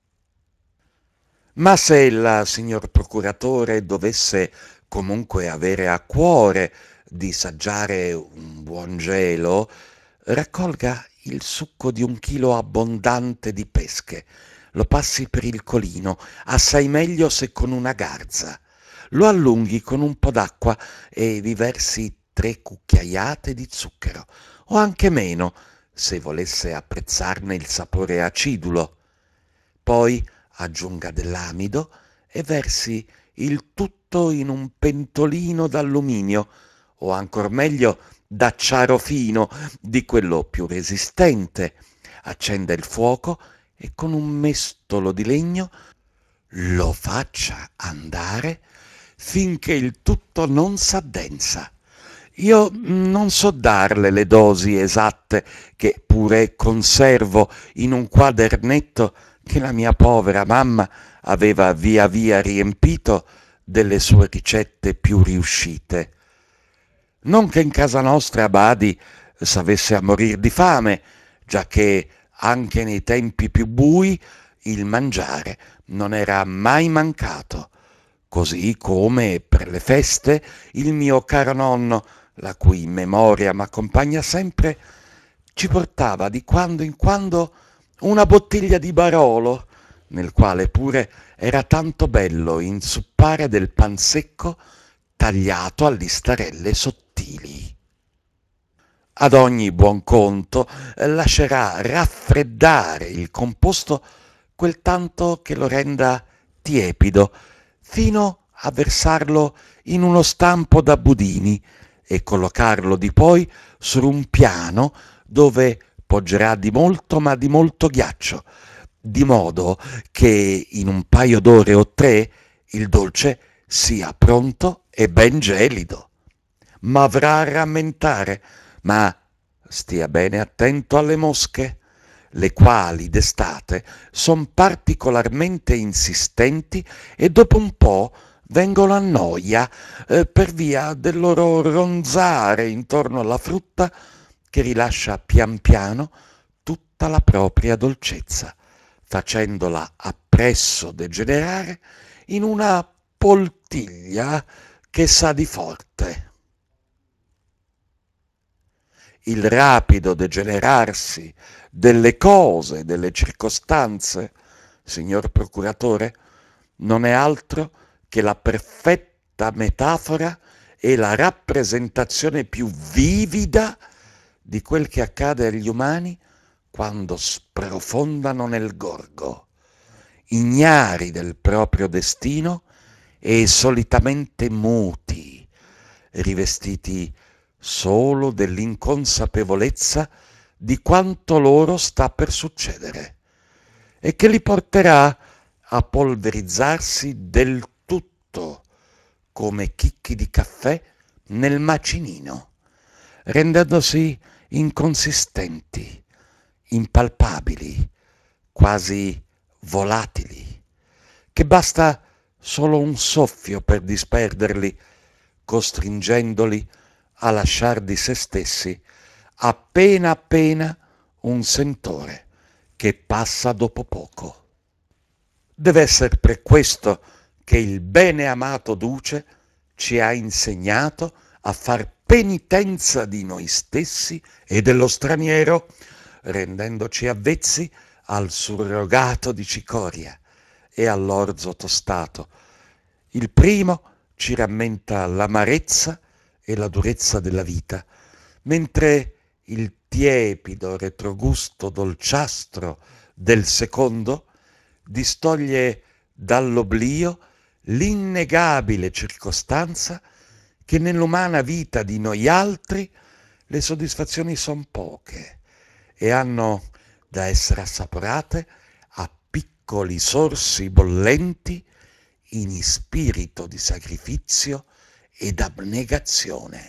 Ma se ella, signor procuratore, dovesse comunque avere a cuore di saggiare un buon gelo, raccolga il succo di un chilo abbondante di pesche, lo passi per il colino, assai meglio se con una garza, lo allunghi con un po' d'acqua e vi versi tre cucchiaiate di zucchero, o anche meno, se volesse apprezzarne il sapore acidulo. Poi aggiunga dell'amido e versi il tutto in un pentolino d'alluminio, o ancor meglio d'acciaro fino, di quello più resistente. Accenda il fuoco e con un mestolo di legno lo faccia andare finché il tutto non s'addensa. Io non so darle le dosi esatte, che pure conservo in un quadernetto che la mia povera mamma aveva via via riempito delle sue ricette più riuscite. Non che in casa nostra, badi, s'avesse a morir di fame, giacché anche nei tempi più bui il mangiare non era mai mancato, così come per le feste il mio caro nonno, la cui memoria m'accompagna sempre, ci portava di quando in quando una bottiglia di Barolo, nel quale pure era tanto bello inzuppare del pan secco tagliato a listarelle sottili. Ad ogni buon conto eh, lascerà raffreddare il composto quel tanto che lo renda tiepido, fino a versarlo in uno stampo da budini e collocarlo di poi su un piano dove poggerà di molto ma di molto ghiaccio, di modo che in un paio d'ore o tre il dolce sia pronto e ben gelido. Ma avrà a rammentare, ma stia bene attento alle mosche, le quali d'estate son particolarmente insistenti e dopo un po' vengono a noia eh, per via del loro ronzare intorno alla frutta che rilascia pian piano tutta la propria dolcezza, facendola appresso degenerare in una poltiglia che sa di forte. Il rapido degenerarsi delle cose, delle circostanze, signor procuratore, non è altro che la perfetta metafora e la rappresentazione più vivida di quel che accade agli umani quando sprofondano nel gorgo, ignari del proprio destino e solitamente muti, rivestiti solo dell'inconsapevolezza di quanto loro sta per succedere e che li porterà a polverizzarsi del tutto come chicchi di caffè nel macinino, rendendosi inconsistenti, impalpabili, quasi volatili, che basta solo un soffio per disperderli, costringendoli a lasciar di se stessi appena appena un sentore che passa dopo poco. Deve essere per questo che il bene amato Duce ci ha insegnato a far penitenza di noi stessi e dello straniero, rendendoci avvezzi al surrogato di cicoria e all'orzo tostato. Il primo ci rammenta l'amarezza e la durezza della vita, mentre il tiepido retrogusto dolciastro del secondo distoglie dall'oblio l'innegabile circostanza che nell'umana vita di noi altri le soddisfazioni son poche e hanno da essere assaporate a piccoli sorsi bollenti in spirito di sacrificio ed abnegazione.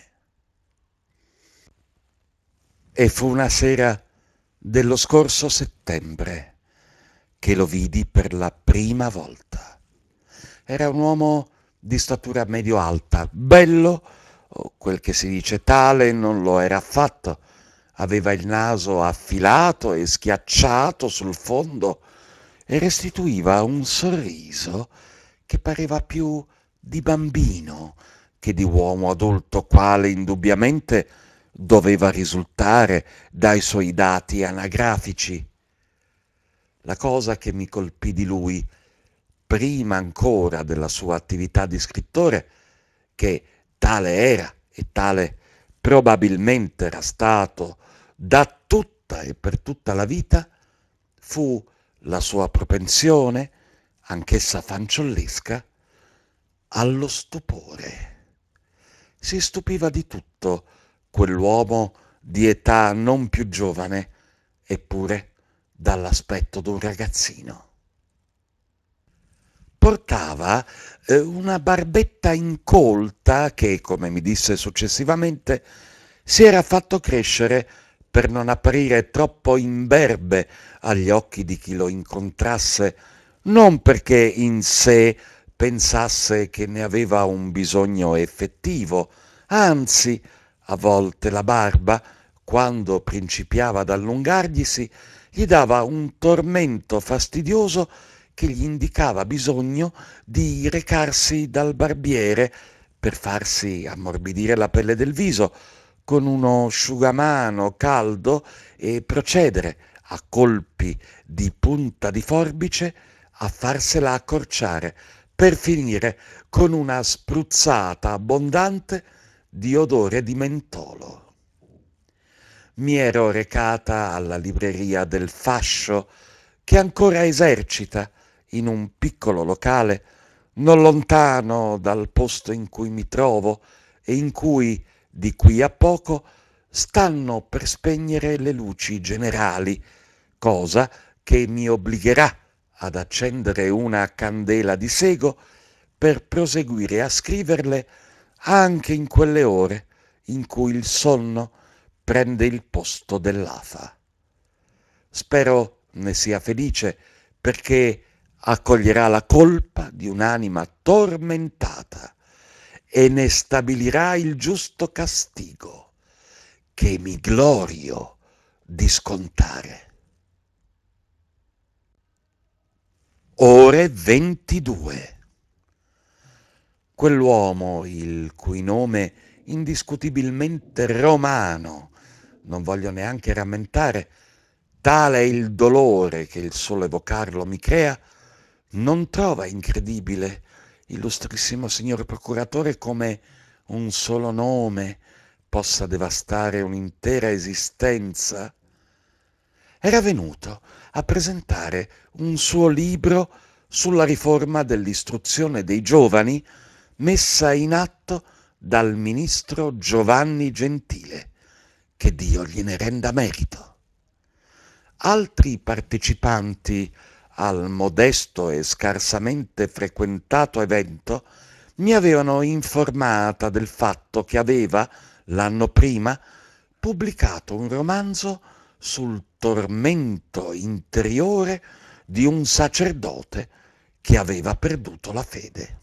E fu una sera dello scorso settembre che lo vidi per la prima volta. Era un uomo di statura medio-alta, bello, o quel che si dice tale non lo era affatto. Aveva il naso affilato e schiacciato sul fondo e restituiva un sorriso che pareva più di bambino che di uomo adulto, quale indubbiamente doveva risultare dai suoi dati anagrafici. La cosa che mi colpì di lui, prima ancora della sua attività di scrittore, che tale era e tale probabilmente era stato da tutta e per tutta la vita, fu la sua propensione, anch'essa fanciullesca, allo stupore. Si stupiva di tutto quell'uomo di età non più giovane, eppure dall'aspetto d'un ragazzino. Portava eh, una barbetta incolta che, come mi disse successivamente, si era fatto crescere per non apparire troppo imberbe agli occhi di chi lo incontrasse, non perché in sé pensasse che ne aveva un bisogno effettivo, anzi, a volte la barba, quando principiava ad allungarglisi, gli dava un tormento fastidioso che gli indicava bisogno di recarsi dal barbiere per farsi ammorbidire la pelle del viso con uno asciugamano caldo e procedere a colpi di punta di forbice a farsela accorciare per finire con una spruzzata abbondante di odore di mentolo. Mi ero recata alla libreria del Fascio, che ancora esercita in un piccolo locale non lontano dal posto in cui mi trovo e in cui di qui a poco stanno per spegnere le luci generali, cosa che mi obbligherà ad accendere una candela di sego per proseguire a scriverle anche in quelle ore in cui il sonno prende il posto dell'afa. Spero ne sia felice, perché accoglierà la colpa di un'anima tormentata e ne stabilirà il giusto castigo, che mi glorio di scontare. Ore ventidue. Quell'uomo, il cui nome indiscutibilmente romano, non voglio neanche rammentare, tale è il dolore che il solo evocarlo mi crea, non trova incredibile, illustrissimo signor procuratore, come un solo nome possa devastare un'intera esistenza? Era venuto a presentare un suo libro sulla riforma dell'istruzione dei giovani messa in atto dal ministro Giovanni Gentile, che Dio gliene renda merito. Altri partecipanti al modesto e scarsamente frequentato evento mi avevano informata del fatto che aveva, l'anno prima, pubblicato un romanzo sul tormento interiore di un sacerdote che aveva perduto la fede.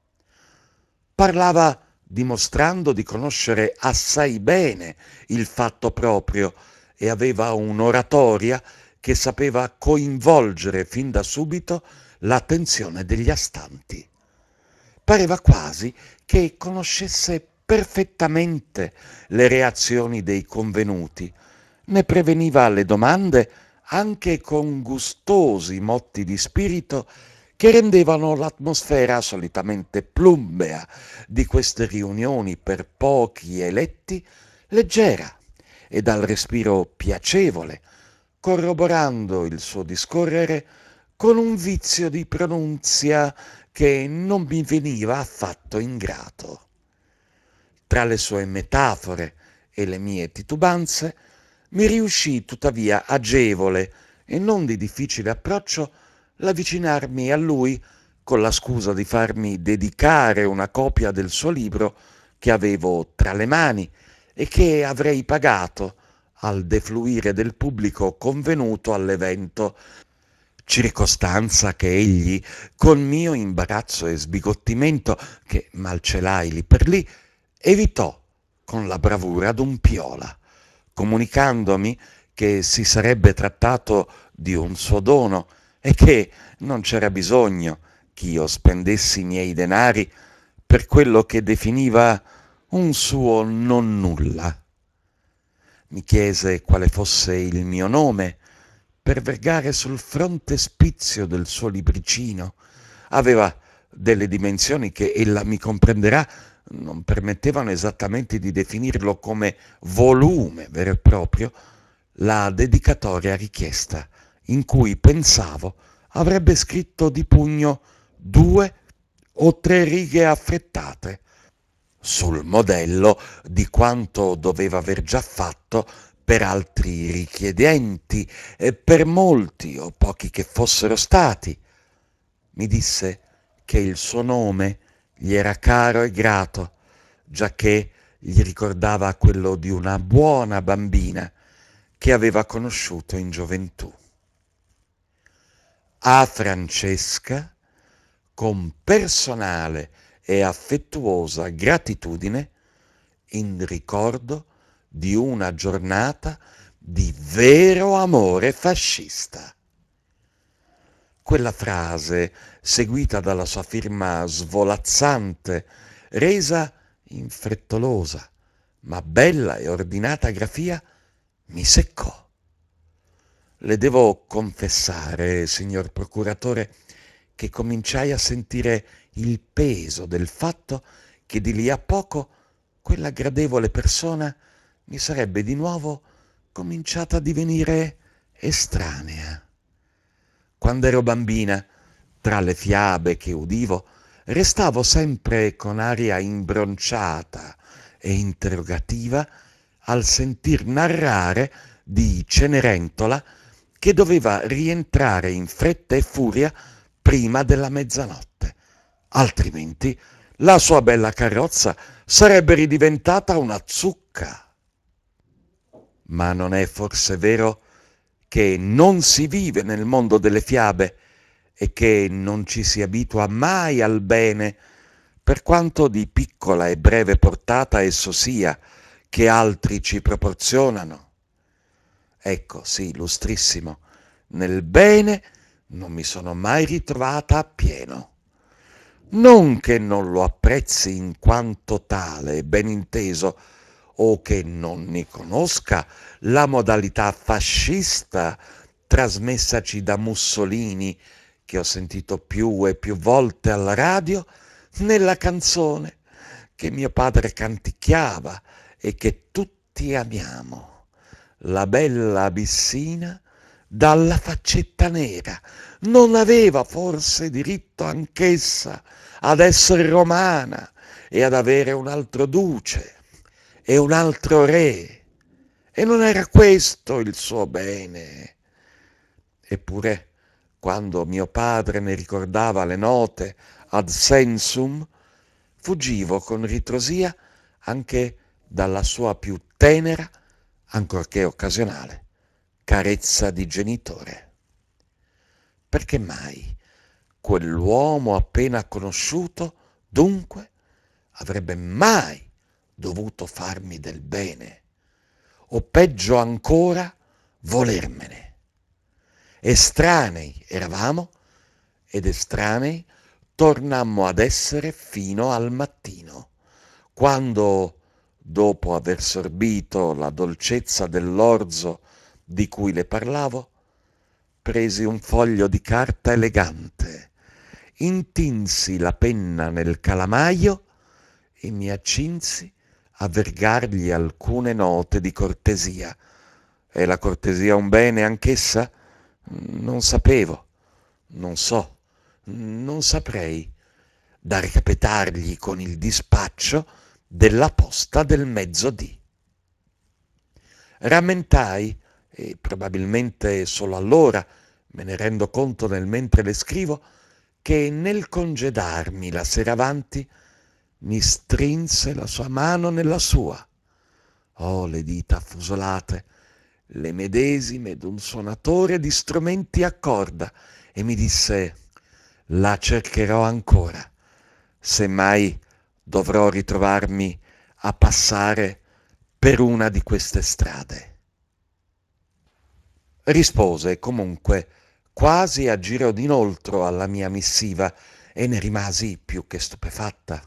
Parlava dimostrando di conoscere assai bene il fatto proprio e aveva un'oratoria che sapeva coinvolgere fin da subito l'attenzione degli astanti. Pareva quasi che conoscesse perfettamente le reazioni dei convenuti, ne preveniva le domande anche con gustosi motti di spirito che rendevano l'atmosfera solitamente plumbea di queste riunioni per pochi eletti leggera e dal respiro piacevole, corroborando il suo discorrere con un vizio di pronunzia che non mi veniva affatto ingrato. Tra le sue metafore e le mie titubanze mi riuscì tuttavia agevole e non di difficile approccio l'avvicinarmi a lui con la scusa di farmi dedicare una copia del suo libro che avevo tra le mani e che avrei pagato al defluire del pubblico convenuto all'evento, circostanza che egli, con mio imbarazzo e sbigottimento, che malcelai lì per lì, evitò con la bravura d'un piola, comunicandomi che si sarebbe trattato di un suo dono e che non c'era bisogno ch'io spendessi i miei denari per quello che definiva un suo non nulla. Mi chiese quale fosse il mio nome, per vergare sul frontespizio del suo libricino. Aveva delle dimensioni che, ella mi comprenderà, non permettevano esattamente di definirlo come volume vero e proprio, la dedicatoria richiesta, in cui pensavo avrebbe scritto di pugno due o tre righe affrettate, sul modello di quanto doveva aver già fatto per altri richiedenti e per molti o pochi che fossero stati. Mi disse che il suo nome gli era caro e grato, giacché gli ricordava quello di una buona bambina che aveva conosciuto in gioventù. A Francesca, con personale e affettuosa gratitudine, in ricordo di una giornata di vero amore fascista. Quella frase, seguita dalla sua firma svolazzante, resa in frettolosa ma bella e ordinata grafia, mi seccò. Le devo confessare, signor procuratore, che cominciai a sentire il peso del fatto che di lì a poco quella gradevole persona mi sarebbe di nuovo cominciata a divenire estranea. Quando ero bambina, tra le fiabe che udivo, restavo sempre con aria imbronciata e interrogativa al sentir narrare di Cenerentola che doveva rientrare in fretta e furia prima della mezzanotte, altrimenti la sua bella carrozza sarebbe ridiventata una zucca. Ma non è forse vero che non si vive nel mondo delle fiabe e che non ci si abitua mai al bene, per quanto di piccola e breve portata esso sia, che altri ci proporzionano? Ecco, sì, illustrissimo, nel bene non mi sono mai ritrovata appieno. Non che non lo apprezzi in quanto tale, ben inteso, o che non ne conosca la modalità fascista trasmessaci da Mussolini, che ho sentito più e più volte alla radio, nella canzone che mio padre canticchiava e che tutti amiamo. La bella Abissina dalla faccetta nera non aveva forse diritto anch'essa ad essere romana e ad avere un altro duce e un altro re? E non era questo il suo bene? Eppure, quando mio padre ne ricordava le note ad sensum, fuggivo con ritrosia anche dalla sua più tenera, ancorché occasionale, carezza di genitore. Perché mai quell'uomo appena conosciuto, dunque, avrebbe mai dovuto farmi del bene, o peggio ancora, volermene? Estranei eravamo ed estranei tornammo ad essere fino al mattino, quando, dopo aver sorbito la dolcezza dell'orzo di cui le parlavo, presi un foglio di carta elegante, intinsi la penna nel calamaio e mi accinsi a vergargli alcune note di cortesia. È la cortesia un bene anch'essa? Non sapevo, non so, non saprei, da recapetargli con il dispaccio della posta del mezzodì. Rammentai, e probabilmente solo allora me ne rendo conto nel mentre le scrivo, che nel congedarmi la sera avanti mi strinse la sua mano nella sua. Oh, le dita affusolate, le medesime d'un suonatore di strumenti a corda, e mi disse: la cercherò ancora, se mai dovrò ritrovarmi a passare per una di queste strade. Rispose comunque quasi a giro d'inoltro alla mia missiva e ne rimasi più che stupefatta.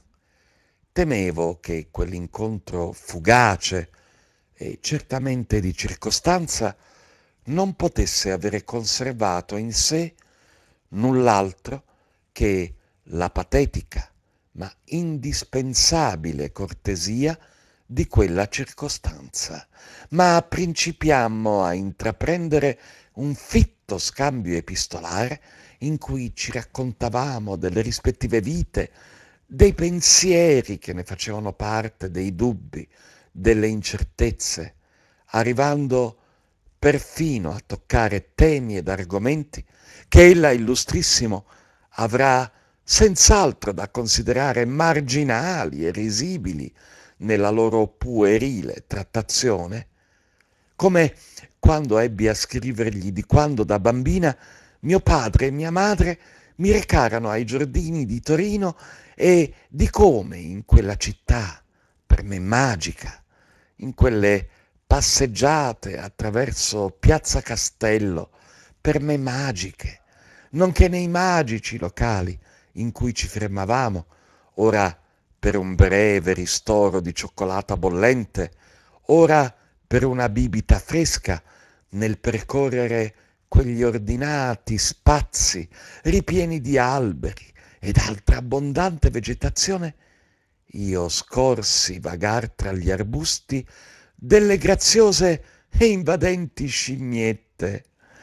Temevo che quell'incontro fugace e certamente di circostanza non potesse avere conservato in sé null'altro che la patetica ma indispensabile cortesia di quella circostanza, ma principiammo a intraprendere un fitto scambio epistolare in cui ci raccontavamo delle rispettive vite, dei pensieri che ne facevano parte, dei dubbi, delle incertezze, arrivando perfino a toccare temi ed argomenti che ella, illustrissimo, avrà senz'altro da considerare marginali e risibili nella loro puerile trattazione, come quando ebbi a scrivergli di quando da bambina mio padre e mia madre mi recarono ai giardini di Torino e di come in quella città, per me magica, in quelle passeggiate attraverso Piazza Castello, per me magiche, nonché nei magici locali in cui ci fermavamo, ora per un breve ristoro di cioccolata bollente, ora per una bibita fresca, nel percorrere quegli ordinati spazi ripieni di alberi ed altra abbondante vegetazione, io scorsi vagar tra gli arbusti delle graziose e invadenti scimmiette,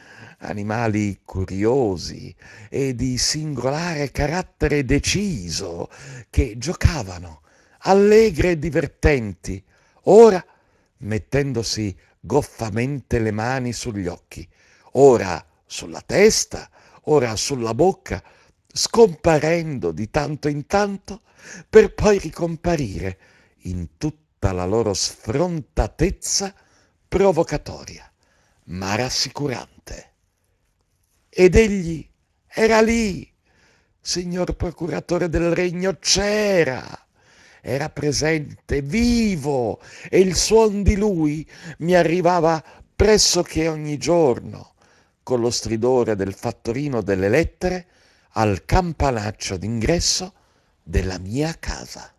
animali curiosi e di singolare carattere deciso, che giocavano, allegre e divertenti, ora mettendosi goffamente le mani sugli occhi, ora sulla testa, ora sulla bocca, scomparendo di tanto in tanto per poi ricomparire in tutta la loro sfrontatezza provocatoria, ma rassicurante. Ed egli era lì, signor procuratore del regno, c'era, era presente, vivo, e il suon di lui mi arrivava pressoché ogni giorno, con lo stridore del fattorino delle lettere al campanaccio d'ingresso della mia casa.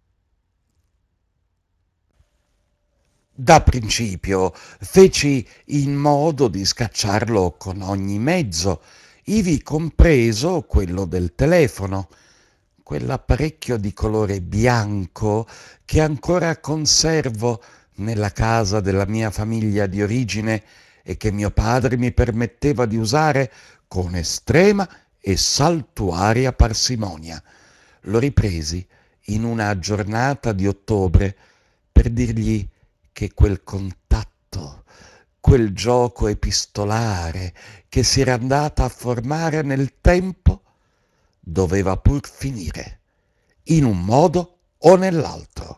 Da principio feci in modo di scacciarlo con ogni mezzo, ivi compreso quello del telefono, quell'apparecchio di colore bianco che ancora conservo nella casa della mia famiglia di origine e che mio padre mi permetteva di usare con estrema e saltuaria parsimonia. Lo ripresi in una giornata di ottobre per dirgli che quel contatto, quel gioco epistolare che si era andata a formare nel tempo, doveva pur finire, in un modo o nell'altro.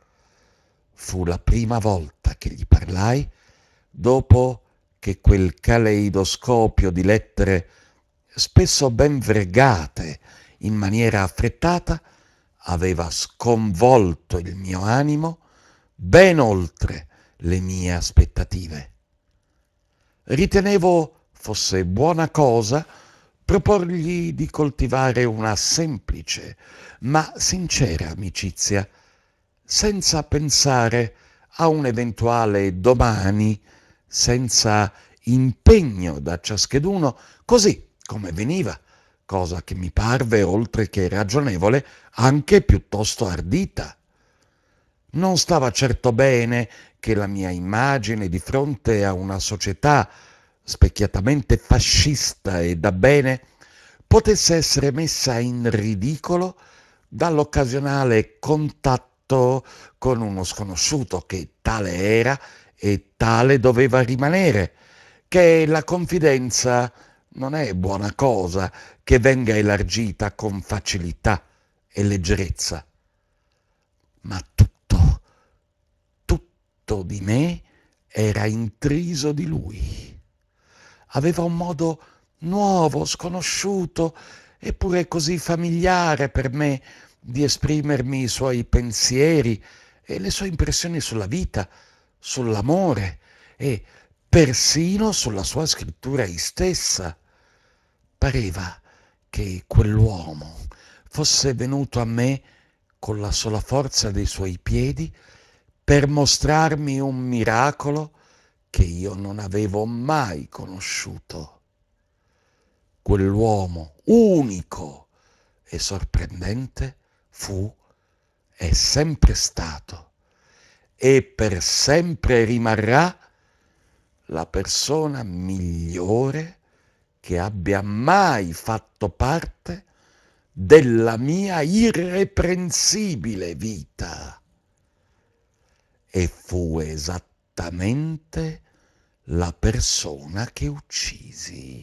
Fu la prima volta che gli parlai dopo che quel caleidoscopio di lettere, spesso ben vergate in maniera affrettata, aveva sconvolto il mio animo ben oltre le mie aspettative. Ritenevo fosse buona cosa proporgli di coltivare una semplice ma sincera amicizia, senza pensare a un eventuale domani, senza impegno da ciascheduno, così come veniva, cosa che mi parve, oltre che ragionevole, anche piuttosto ardita. Non stava certo bene che la mia immagine di fronte a una società specchiatamente fascista e da bene potesse essere messa in ridicolo dall'occasionale contatto con uno sconosciuto che tale era e tale doveva rimanere, che la confidenza non è buona cosa che venga elargita con facilità e leggerezza, ma tutto, tutto di me era intriso di lui. Aveva un modo nuovo, sconosciuto, eppure così familiare per me di esprimermi i suoi pensieri e le sue impressioni sulla vita, sull'amore e persino sulla sua scrittura istessa. Pareva che quell'uomo fosse venuto a me con la sola forza dei suoi piedi per mostrarmi un miracolo che io non avevo mai conosciuto. Quell'uomo unico e sorprendente fu, è sempre stato e per sempre rimarrà la persona migliore che abbia mai fatto parte della mia irreprensibile vita. E fu esattamente la persona che uccisi.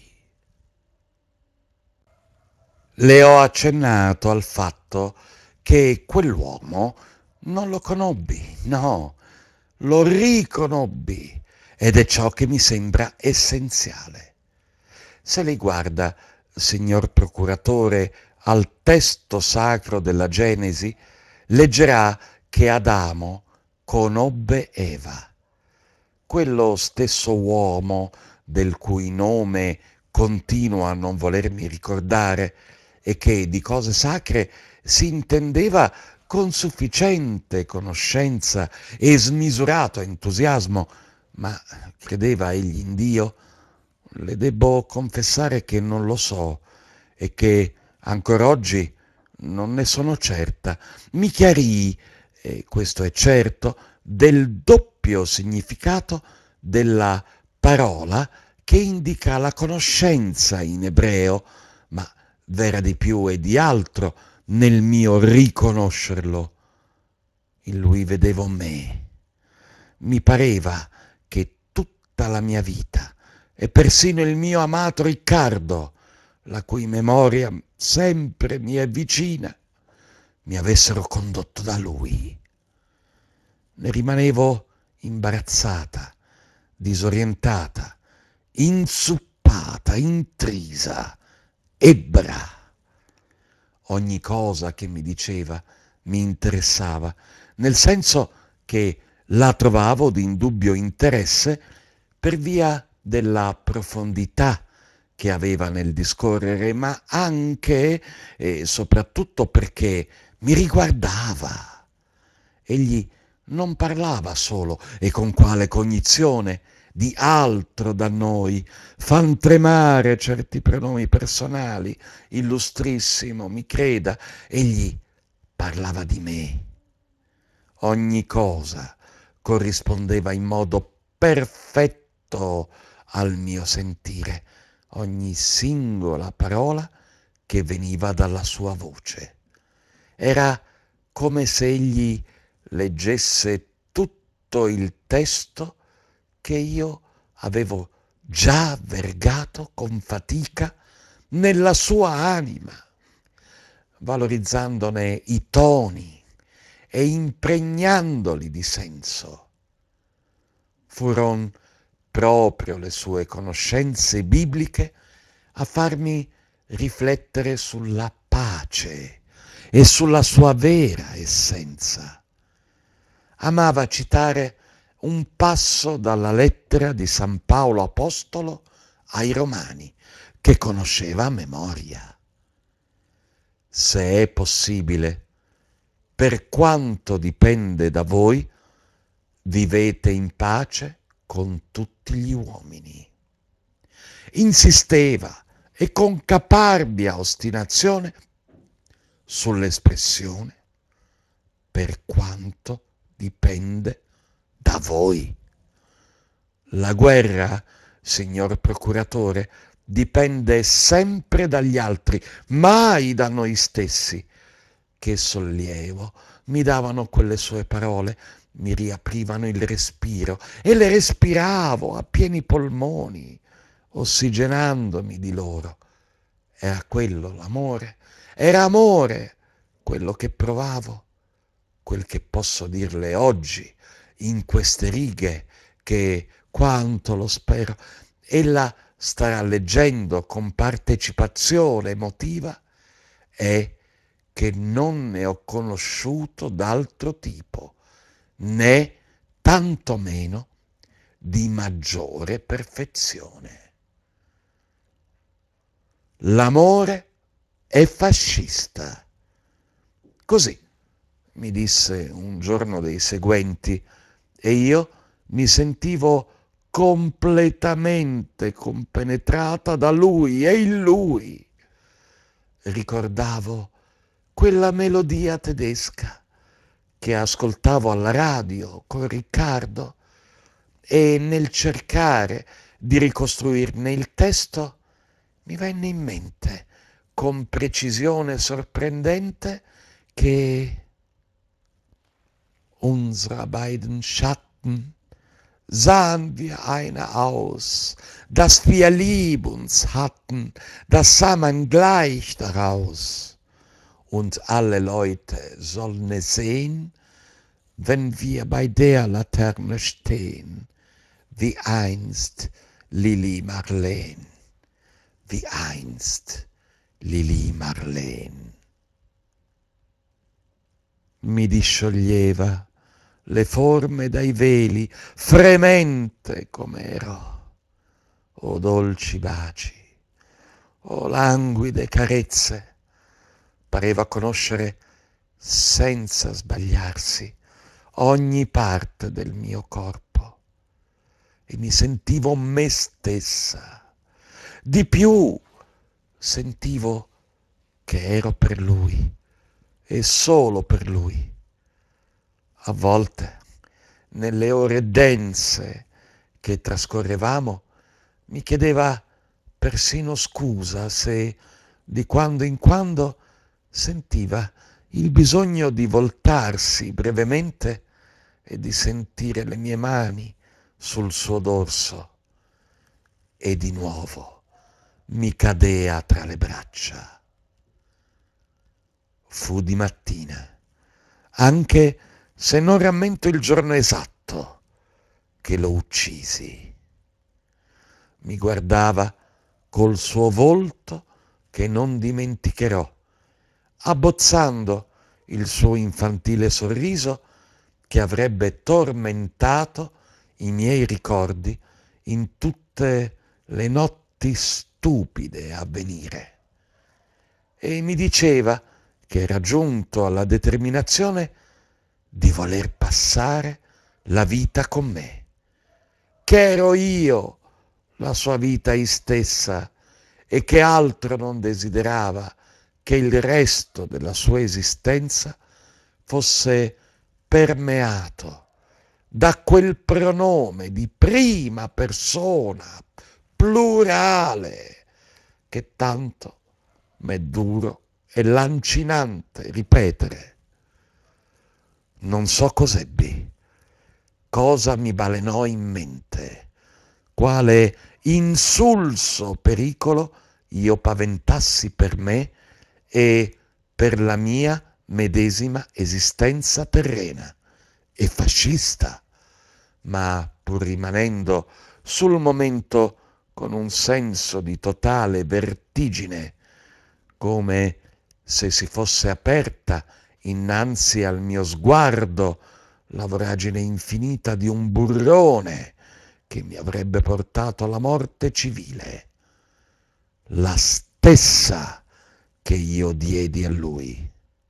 Le ho accennato al fatto che quell'uomo non lo conobbi, no, lo riconobbi, ed è ciò che mi sembra essenziale. Se lei guarda, signor procuratore, al testo sacro della Genesi, leggerà che Adamo conobbe Eva. Quello stesso uomo del cui nome continuo a non volermi ricordare e che di cose sacre si intendeva con sufficiente conoscenza e smisurato entusiasmo, ma credeva egli in Dio? Le debbo confessare che non lo so e che ancora oggi non ne sono certa. Mi chiarii, e questo è certo, del doppio significato della parola che indica la conoscenza in ebreo, ma vera di più e di altro nel mio riconoscerlo. In lui vedevo me. Mi pareva che tutta la mia vita e persino il mio amato Riccardo la cui memoria sempre mi è vicina, mi avessero condotto da lui. Ne rimanevo imbarazzata, disorientata, inzuppata, intrisa, ebbra. Ogni cosa che mi diceva mi interessava, nel senso che la trovavo di indubbio interesse per via della profondità che aveva nel discorrere, ma anche e soprattutto perché mi riguardava. Egli non parlava solo, e con quale cognizione, di altro da noi, fan tremare certi pronomi personali, illustrissimo, mi creda, egli parlava di me. Ogni cosa corrispondeva in modo perfetto al mio sentire, ogni singola parola che veniva dalla sua voce. Era come se egli leggesse tutto il testo che io avevo già vergato con fatica nella sua anima, valorizzandone i toni e impregnandoli di senso. Furon proprio le sue conoscenze bibliche a farmi riflettere sulla pace e sulla sua vera essenza. Amava citare un passo dalla lettera di San Paolo Apostolo ai Romani, che conosceva a memoria. Se è possibile, per quanto dipende da voi, vivete in pace con tutti gli uomini. Insisteva e con caparbia ostinazione sull'espressione per quanto dipende da voi. La guerra, signor procuratore, dipende sempre dagli altri, mai da noi stessi. Che sollievo mi davano quelle sue parole, mi riaprivano il respiro e le respiravo a pieni polmoni, ossigenandomi di loro. Era quello l'amore, era amore quello che provavo, quel che posso dirle oggi in queste righe che, quanto lo spero, ella starà leggendo con partecipazione emotiva, è che non ne ho conosciuto d'altro tipo, né tantomeno di maggiore perfezione. L'amore è fascista. Così mi disse un giorno dei seguenti, e io mi sentivo completamente compenetrata da lui e in lui. Ricordavo quella melodia tedesca che ascoltavo alla radio con Riccardo, e nel cercare di ricostruirne il testo mi venne in mente con precisione sorprendente che unsere beiden Schatten sahen wie eine aus, dass wir lieb uns hatten, das sah man gleich daraus. Und alle Leute sollen es sehen, wenn wir bei der Laterne stehen, wie einst Lili Marleen, wie einst Lili Marleen. Mi discioglieva le forme dai veli, fremente com'ero. O dolci baci, o languide carezze, pareva conoscere senza sbagliarsi ogni parte del mio corpo, e mi sentivo me stessa. Di più, sentivo che ero per lui e solo per lui. A volte, nelle ore dense che trascorrevamo, mi chiedeva persino scusa se di quando in quando sentiva il bisogno di voltarsi brevemente e di sentire le mie mani sul suo dorso. E di nuovo mi cadea tra le braccia. Fu di mattina, anche se non rammento il giorno esatto che lo uccisi. Mi guardava col suo volto che non dimenticherò, abbozzando il suo infantile sorriso che avrebbe tormentato i miei ricordi in tutte le notti stupide a venire. E mi diceva che era giunto alla determinazione di voler passare la vita con me, che ero io la sua vita istessa e che altro non desiderava che il resto della sua esistenza fosse permeato da quel pronome di prima persona plurale che tanto m'è duro e lancinante ripetere. Non so cos'ebbi, cosa mi balenò in mente, quale insulso pericolo io paventassi per me e per la mia medesima esistenza terrena e fascista, ma pur rimanendo sul momento con un senso di totale vertigine, come se si fosse aperta innanzi al mio sguardo la voragine infinita di un burrone che mi avrebbe portato alla morte civile, la stessa che io diedi a lui.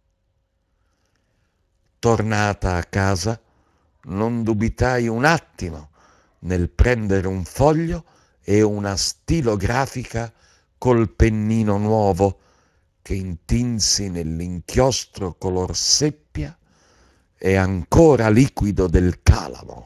Tornata a casa, non dubitai un attimo nel prendere un foglio e una stilografica col pennino nuovo che intinsi nell'inchiostro color seppia e ancora liquido del calamo.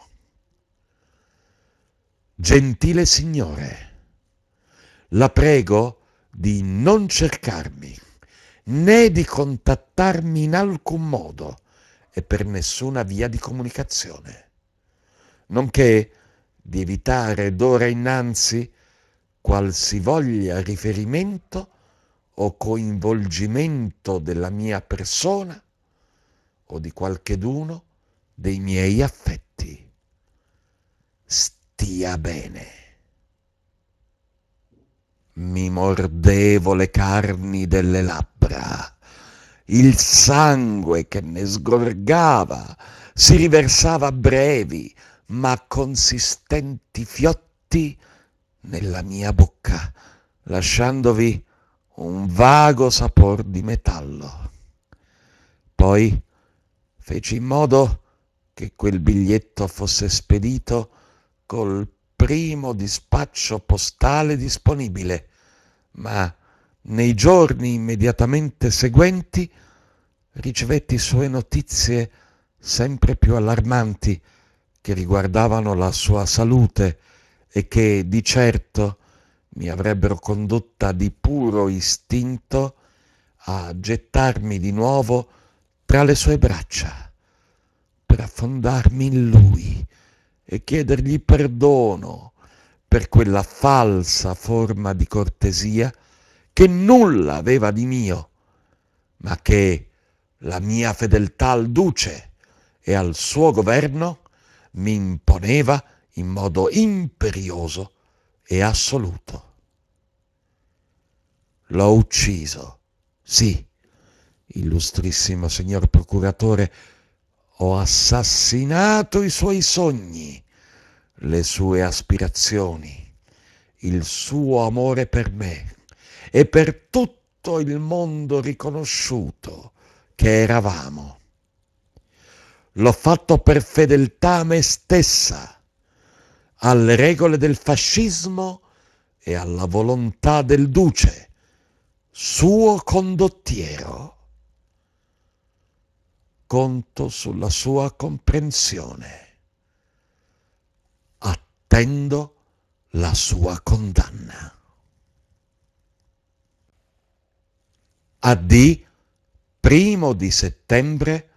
Gentile signore, la prego di non cercarmi, né di contattarmi in alcun modo e per nessuna via di comunicazione, nonché di evitare d'ora innanzi qualsivoglia riferimento o coinvolgimento della mia persona o di qualcheduno dei miei affetti. Stia bene. Mi mordevo le carni delle labbra, il sangue che ne sgorgava si riversava a brevi ma consistenti fiotti nella mia bocca, lasciandovi un vago sapor di metallo. Poi feci in modo che quel biglietto fosse spedito col primo dispaccio postale disponibile, ma nei giorni immediatamente seguenti ricevetti sue notizie sempre più allarmanti che riguardavano la sua salute e che di certo mi avrebbero condotta di puro istinto a gettarmi di nuovo tra le sue braccia per affondarmi in lui e chiedergli perdono per quella falsa forma di cortesia che nulla aveva di mio, ma che la mia fedeltà al duce e al suo governo mi imponeva in modo imperioso e assoluto. L'ho ucciso, sì, illustrissimo signor procuratore, ho assassinato i suoi sogni, le sue aspirazioni, il suo amore per me e per tutto il mondo riconosciuto che eravamo. L'ho fatto per fedeltà a me stessa, alle regole del fascismo e alla volontà del duce, suo condottiero. Conto sulla sua comprensione. Attendo la sua condanna. A D primo di settembre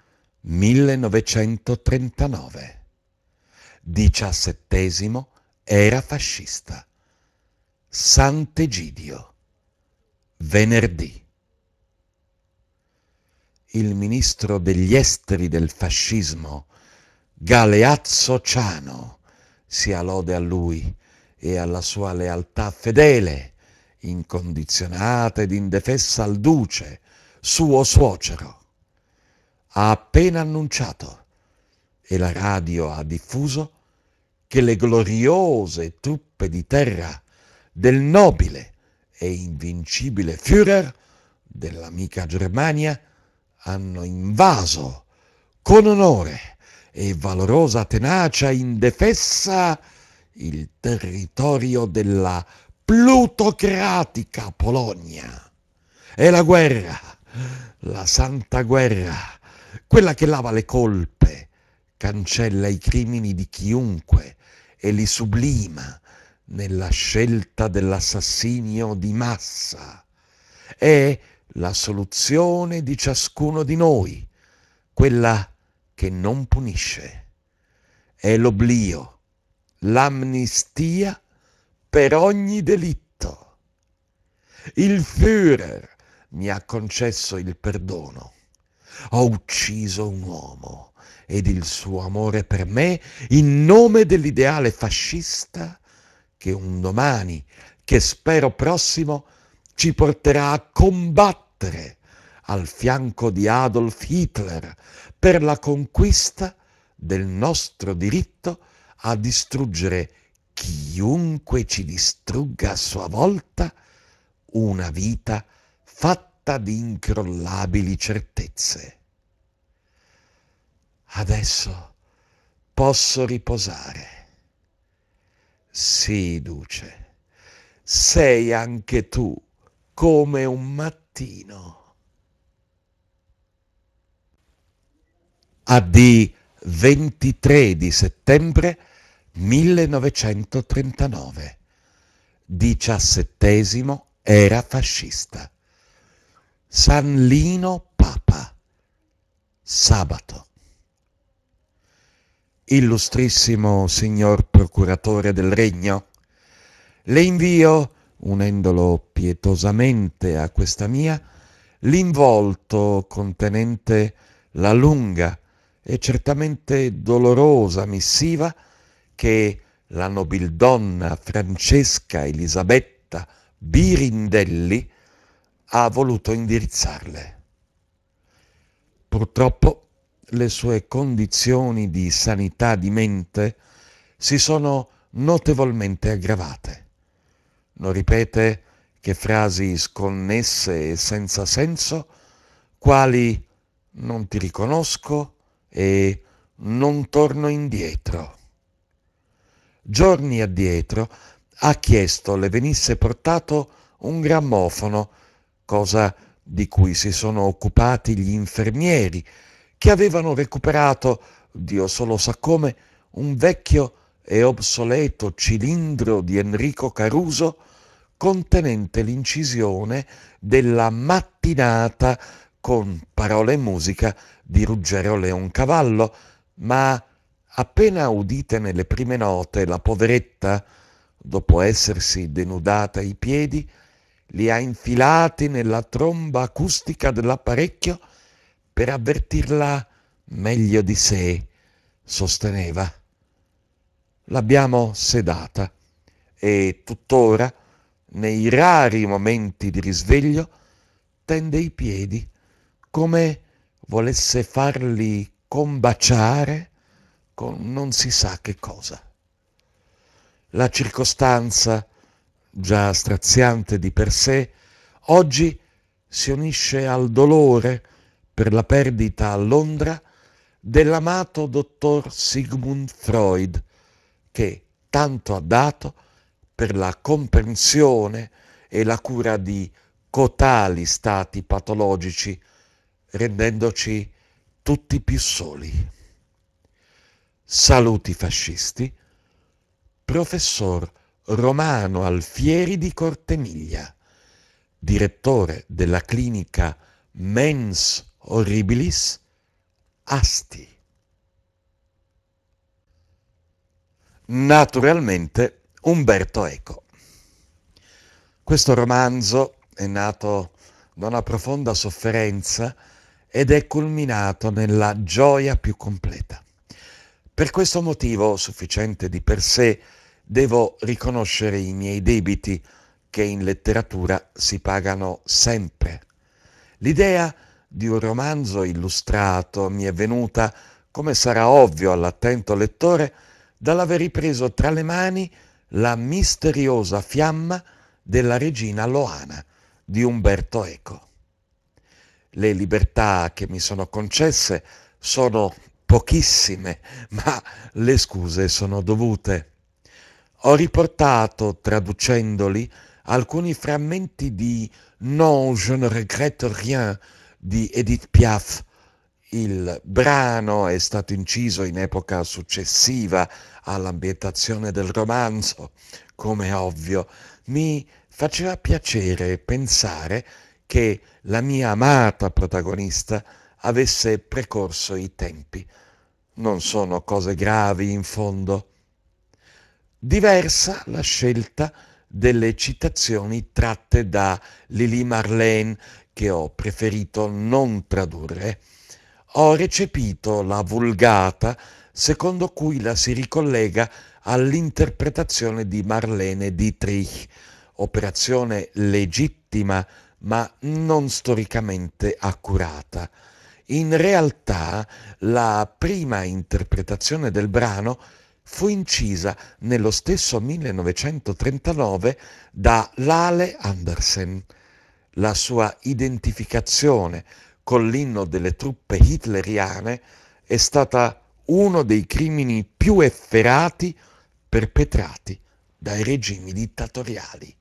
millenovecentotrentanove. Diciassettesimo era fascista. Sant'Egidio, venerdì. Il ministro degli esteri del fascismo, Galeazzo Ciano, sia lode a lui e alla sua lealtà fedele, incondizionata ed indefessa al duce, suo suocero, ha appena annunciato, e la radio ha diffuso, che le gloriose truppe di terra del nobile e invincibile Führer dell'amica Germania hanno invaso con onore e valorosa tenacia indefessa il territorio della plutocratica Polonia. E la guerra, la santa guerra, quella che lava le colpe, cancella i crimini di chiunque e li sublima nella scelta dell'assassinio di massa, è la soluzione di ciascuno di noi, quella che non punisce. È l'oblio, l'amnistia per ogni delitto. Il Führer mi ha concesso il perdono. Ho ucciso un uomo ed il suo amore per me in nome dell'ideale fascista che un domani, che spero prossimo, ci porterà a combattere al fianco di Adolf Hitler per la conquista del nostro diritto a distruggere chiunque ci distrugga a sua volta una vita fatta di incrollabili certezze. Adesso posso riposare. Sì, Duce, sei anche tu come un mattino. A D ventitré di settembre millenovecentotrentanove, diciassettesimo era fascista. San Lino Papa, sabato. Illustrissimo signor procuratore del Regno, le invio, unendolo pietosamente a questa mia, l'involto contenente la lunga e certamente dolorosa missiva che la nobildonna Francesca Elisabetta Birindelli ha voluto indirizzarle. Purtroppo le sue condizioni di sanità di mente si sono notevolmente aggravate. Non ripete che frasi sconnesse e senza senso, quali non ti riconosco e non torno indietro. Giorni addietro ha chiesto le venisse portato un grammofono, cosa di cui si sono occupati gli infermieri, che avevano recuperato, Dio solo sa come, un vecchio e obsoleto cilindro di Enrico Caruso contenente l'incisione della mattinata con parole e musica di Ruggero Leoncavallo, ma appena udite nelle prime note, la poveretta, dopo essersi denudata i piedi, li ha infilati nella tromba acustica dell'apparecchio per avvertirla meglio di sé, sosteneva. L'abbiamo sedata e tuttora, nei rari momenti di risveglio, tende i piedi come volesse farli combaciare con non si sa che cosa. La circostanza, già straziante di per sé, oggi si unisce al dolore per la perdita a Londra dell'amato dottor Sigmund Freud, che tanto ha dato per la comprensione e la cura di cotali stati patologici, rendendoci tutti più soli. Saluti fascisti, professor Romano Alfieri di Cortemiglia, direttore della clinica Mens Horribilis, Asti. Naturalmente Umberto Eco. Questo romanzo è nato da una profonda sofferenza ed è culminato nella gioia più completa. Per questo motivo, sufficiente di per sé, devo riconoscere i miei debiti che in letteratura si pagano sempre. L'idea di un romanzo illustrato mi è venuta, come sarà ovvio all'attento lettore, dall'aver ripreso tra le mani la misteriosa fiamma della regina Loana di Umberto Eco. Le libertà che mi sono concesse sono pochissime, ma le scuse sono dovute. Ho riportato, traducendoli, alcuni frammenti di Non, je ne regrette rien di Edith Piaf. Il brano è stato inciso in epoca successiva all'ambientazione del romanzo, come è ovvio. Mi faceva piacere pensare che la mia amata protagonista avesse precorso i tempi. Non sono cose gravi, in fondo. Diversa la scelta delle citazioni tratte da Lili Marlene, che ho preferito non tradurre. Ho recepito la vulgata secondo cui la si ricollega all'interpretazione di Marlene Dietrich, operazione legittima ma non storicamente accurata. In realtà la prima interpretazione del brano fu incisa nello stesso millenovecentotrentanove da Lale Andersen. La sua identificazione con l'inno delle truppe hitleriane è stata uno dei crimini più efferati perpetrati dai regimi dittatoriali.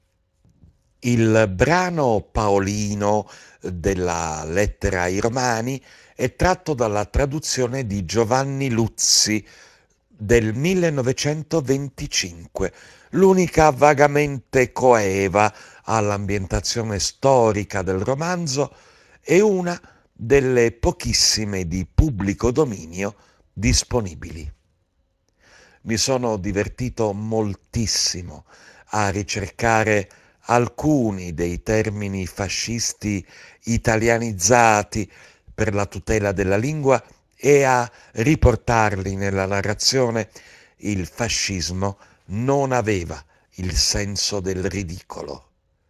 Il brano paolino della lettera ai Romani è tratto dalla traduzione di Giovanni Luzzi del millenovecentoventicinque, l'unica vagamente coeva all'ambientazione storica del romanzo e una delle pochissime di pubblico dominio disponibili. Mi sono divertito moltissimo a ricercare alcuni dei termini fascisti italianizzati per la tutela della lingua e a riportarli nella narrazione. Il fascismo non aveva il senso del ridicolo.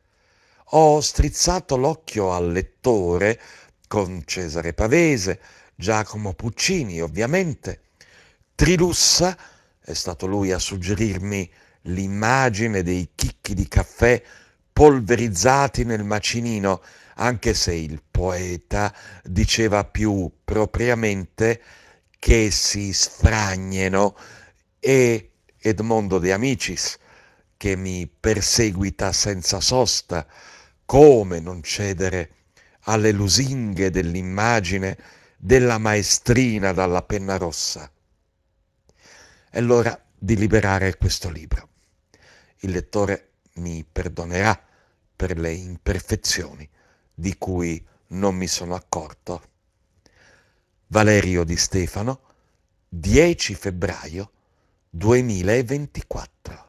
Ho strizzato l'occhio al lettore con Cesare Pavese, Giacomo Puccini ovviamente. Trilussa, è stato lui a suggerirmi l'immagine dei chicchi di caffè polverizzati nel macinino, anche se il poeta diceva più propriamente che si sfragneno, e Edmondo De Amicis, che mi perseguita senza sosta. Come non cedere alle lusinghe dell'immagine della maestrina dalla penna rossa? È l'ora di liberare questo libro. Il lettore mi perdonerà per le imperfezioni di cui non mi sono accorto. Valerio Di Stefano, dieci febbraio duemilaventiquattro.